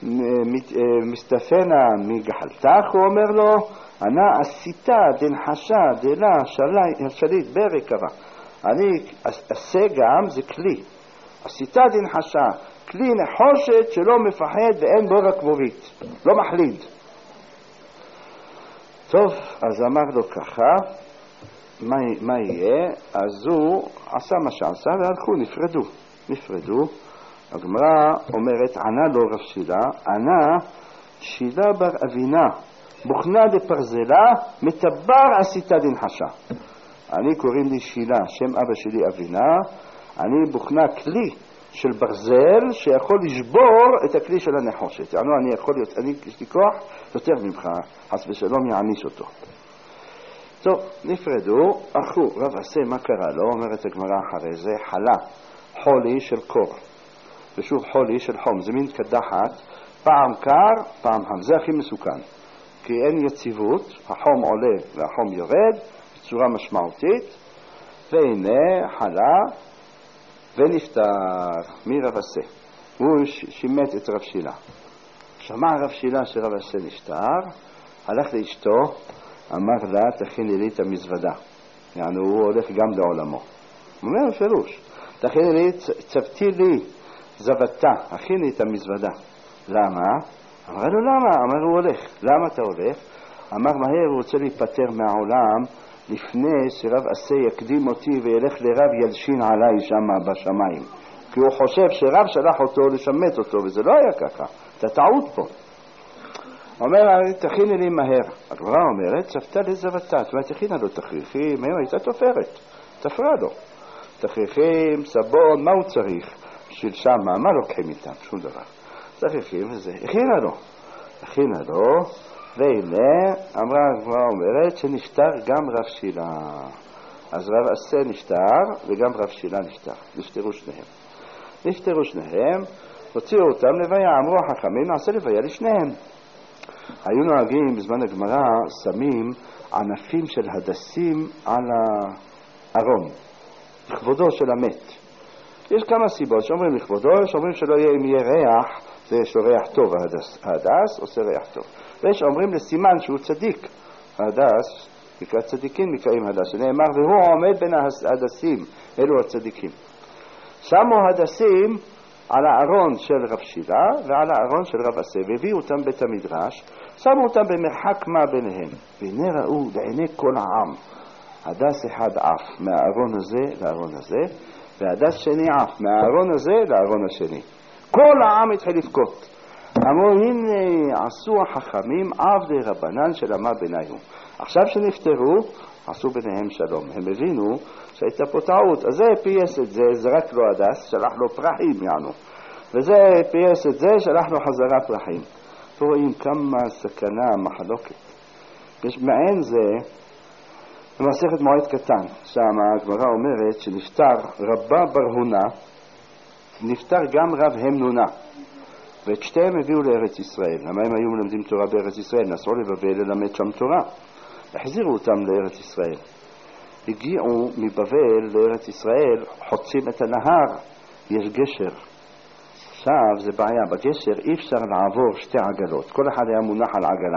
מסתפנה מגחלתך, הוא אומר לו, אנה עשיתה דנחשה דלה שליט ברקבה. עשה גם זה כלי. עשיתה דנחשה, כלי נחושת שלא מפחד ואין בו רקבובית, לא מחליד. טוב, אז אמר לו ככה, מה יהיה? אז הוא עשה מה שעשה והלכו, נפרדו. הגמרא אומרת, ענה לו רב שילה, ענה שילה בר אבינה, בוכנה דפרזלה, מטבר עשיתה דנחשה. אני קוראים לי שילה, שם אבא שלי אבינה, אני בוכנה כלי של ברזל שיכול לשבור את הכלי של הנחושת. אני יכול להיות, יש לי כוח יותר ממך, חס ושלום יעניש אותו. טוב, נפרדו, רב עשה, מה קרה לו? אומרת הגמרא אחרי זה, חלה, חולי של קור, ושוב חולי של חום, זה מין קדחת, פעם קר, פעם חם, זה הכי מסוכן, כי אין יציבות, החום עולה והחום יורד בצורה משמעותית, והנה חלה ונפטר. מי רב עשה? הוא שימת את רב שילה. שמע רב שילה שרב עשה נפטר, הלך לאשתו, אמר לה, תכיני לי את המזוודה. יענו, הוא הולך גם לעולמו. הוא אומר בפירוש, תכיני לי, צבתי לי זוודתה, הכיני את המזוודה. למה? אמר לו, למה? אמר, הוא הולך. למה אתה הולך? אמר, מהר, הוא רוצה להיפטר מהעולם, לפני שרב עשה יקדים אותי וילך לרב ילשין עליי שם בשמיים. כי הוא חושב שרב שלח אותו לשמת אותו, וזה לא היה ככה. זה טעות פה. אומר, תכיני לי מהר. הגמרא אומרת, צפתה לזוודתה. זאת אומרת, תכינה לו תכריכים, היום הייתה תופרת. תפרה לו. תכריכים, סבון, מה הוא צריך? בשביל שמה, מה לוקחים איתם? שום דבר. תכריכים וזה. הכינה לו, והנה, אמרה הגמרא אומרת, שנפטר גם רב שילה. אז רב עשה נפטר, וגם רב שילה נפטר. נפטרו שניהם, הוציאו אותם לוויה, אמרו החכמים, נעשה לוויה לשניהם. היו נוהגים בזמן הגמרא, שמים ענפים של הדסים על הארון, לכבודו של המת. יש כמה סיבות שאומרים לכבודו, שאומרים שלא יהיה אם יהיה ריח, זה יש לו ריח טוב, ההדס עושה ריח טוב. ויש אומרים לסימן שהוא צדיק, ההדס, נקרא צדיקים נקראים הדס, שנאמר והוא עומד בין ההדסים, אלו הצדיקים. שמו הדסים על הארון של רב שילה ועל הארון של רב עשה, והביאו אותם בית המדרש, שמו אותם במרחק מה ביניהם, והנה ראו לעיני כל העם, הדס אחד עף מהארון הזה לארון הזה, והדס שני עף מהארון הזה לארון השני. כל העם התחיל לבכות. אמרו, הנה עשו החכמים עבדי רבנן שלמה ביניהם. עכשיו שנפטרו, עשו ביניהם שלום. הם הבינו שהייתה פה טעות. אז זה פייס את זה, זרק לו הדס, שלח לו פרחים יענו. וזה פייס את זה, שלח לו חזרה פרחים. פה רואים כמה סכנה, מחלוקת. יש מעין זה, במסכת מועד קטן, שם הגמרא אומרת שנפטר רבה ברהונה, נפטר גם רב המנונה, ואת שתיהם הביאו לארץ ישראל. למה הם היו מלמדים תורה בארץ ישראל? נסעו לבבל ללמד שם תורה. החזירו אותם לארץ ישראל. הגיעו מבבל לארץ ישראל, חוצים את הנהר, יש גשר. עכשיו זה בעיה, בגשר אי אפשר לעבור שתי עגלות, כל אחד היה מונח על עגלה.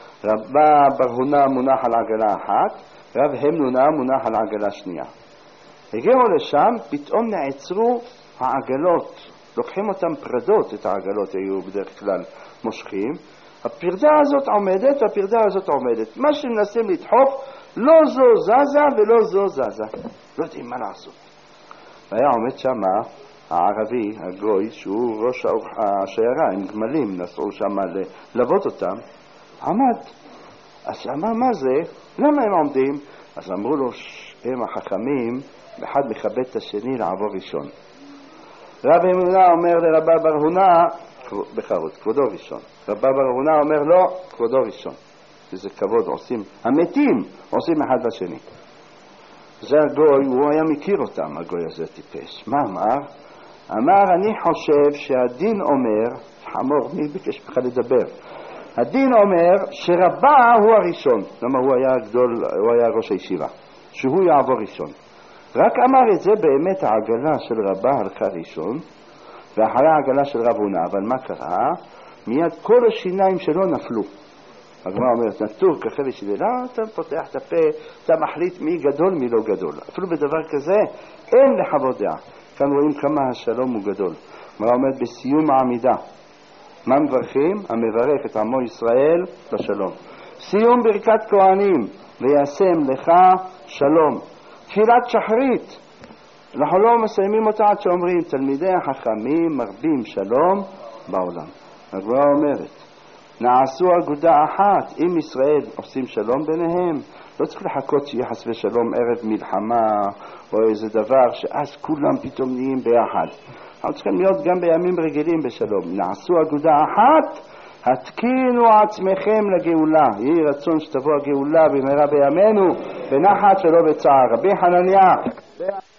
רבה ברהונה מונח על עגלה אחת, רב המנונה מונח על עגלה שנייה. הגיעו לשם, פתאום נעצרו העגלות, לוקחים אותם פרדות, את העגלות היו בדרך כלל מושכים, הפרדה הזאת עומדת והפרדה הזאת עומדת, מה שמנסים לדחוף לא זו זזה ולא זו זזה, לא יודעים מה לעשות. והיה עומד שם הערבי, הגוי, שהוא ראש השיירה עם גמלים, נסעו שם ללוות אותם, עמד. אז אמר, מה זה? למה הם עומדים? אז אמרו לו, הם החכמים, אחד מכבד את השני לעבור ראשון. רב המנונה אומר לרבה ברהונה, בחרות, כבודו ראשון. רבה ברהונה אומר לו, כבודו ראשון. שזה כבוד עושים, המתים עושים אחד לשני. זה הגוי, הוא היה מכיר אותם, הגוי הזה טיפש. מה אמר? אמר, אני חושב שהדין אומר, חמור, מי ביקש לך לדבר? הדין אומר שרבה הוא הראשון. למה הוא היה גדול, הוא היה ראש הישיבה. שהוא יעבור ראשון. רק אמר את זה באמת העגלה של רבה הלכה ראשון, ואחרי העגלה של רב הונא, אבל מה קרה? מיד כל השיניים שלו נפלו. הגמרא אומרת, נטור ככה ושדלה, אתה פותח את הפה, אתה מחליט מי גדול מי לא גדול. אפילו בדבר כזה אין לחוות דעה. כאן רואים כמה השלום הוא גדול. הגמרא אומרת בסיום העמידה, מה מברכים? המברך את עמו ישראל בשלום. סיום ברכת כהנים, וישם לך שלום. תפילת שחרית, אנחנו לא מסיימים אותה עד שאומרים תלמידי החכמים מרבים שלום בעולם. הגמרא אומרת, נעשו אגודה אחת, אם ישראל עושים שלום ביניהם, לא צריך לחכות שיהיה חס ושלום ערב מלחמה או איזה דבר שאז כולם פתאום נהיים ביחד. אנחנו צריכים להיות גם בימים רגילים בשלום. נעשו אגודה אחת, התקינו עצמכם לגאולה. יהי רצון שתבוא הגאולה במהרה בימינו, בנחת ולא בצער. רבי חנניה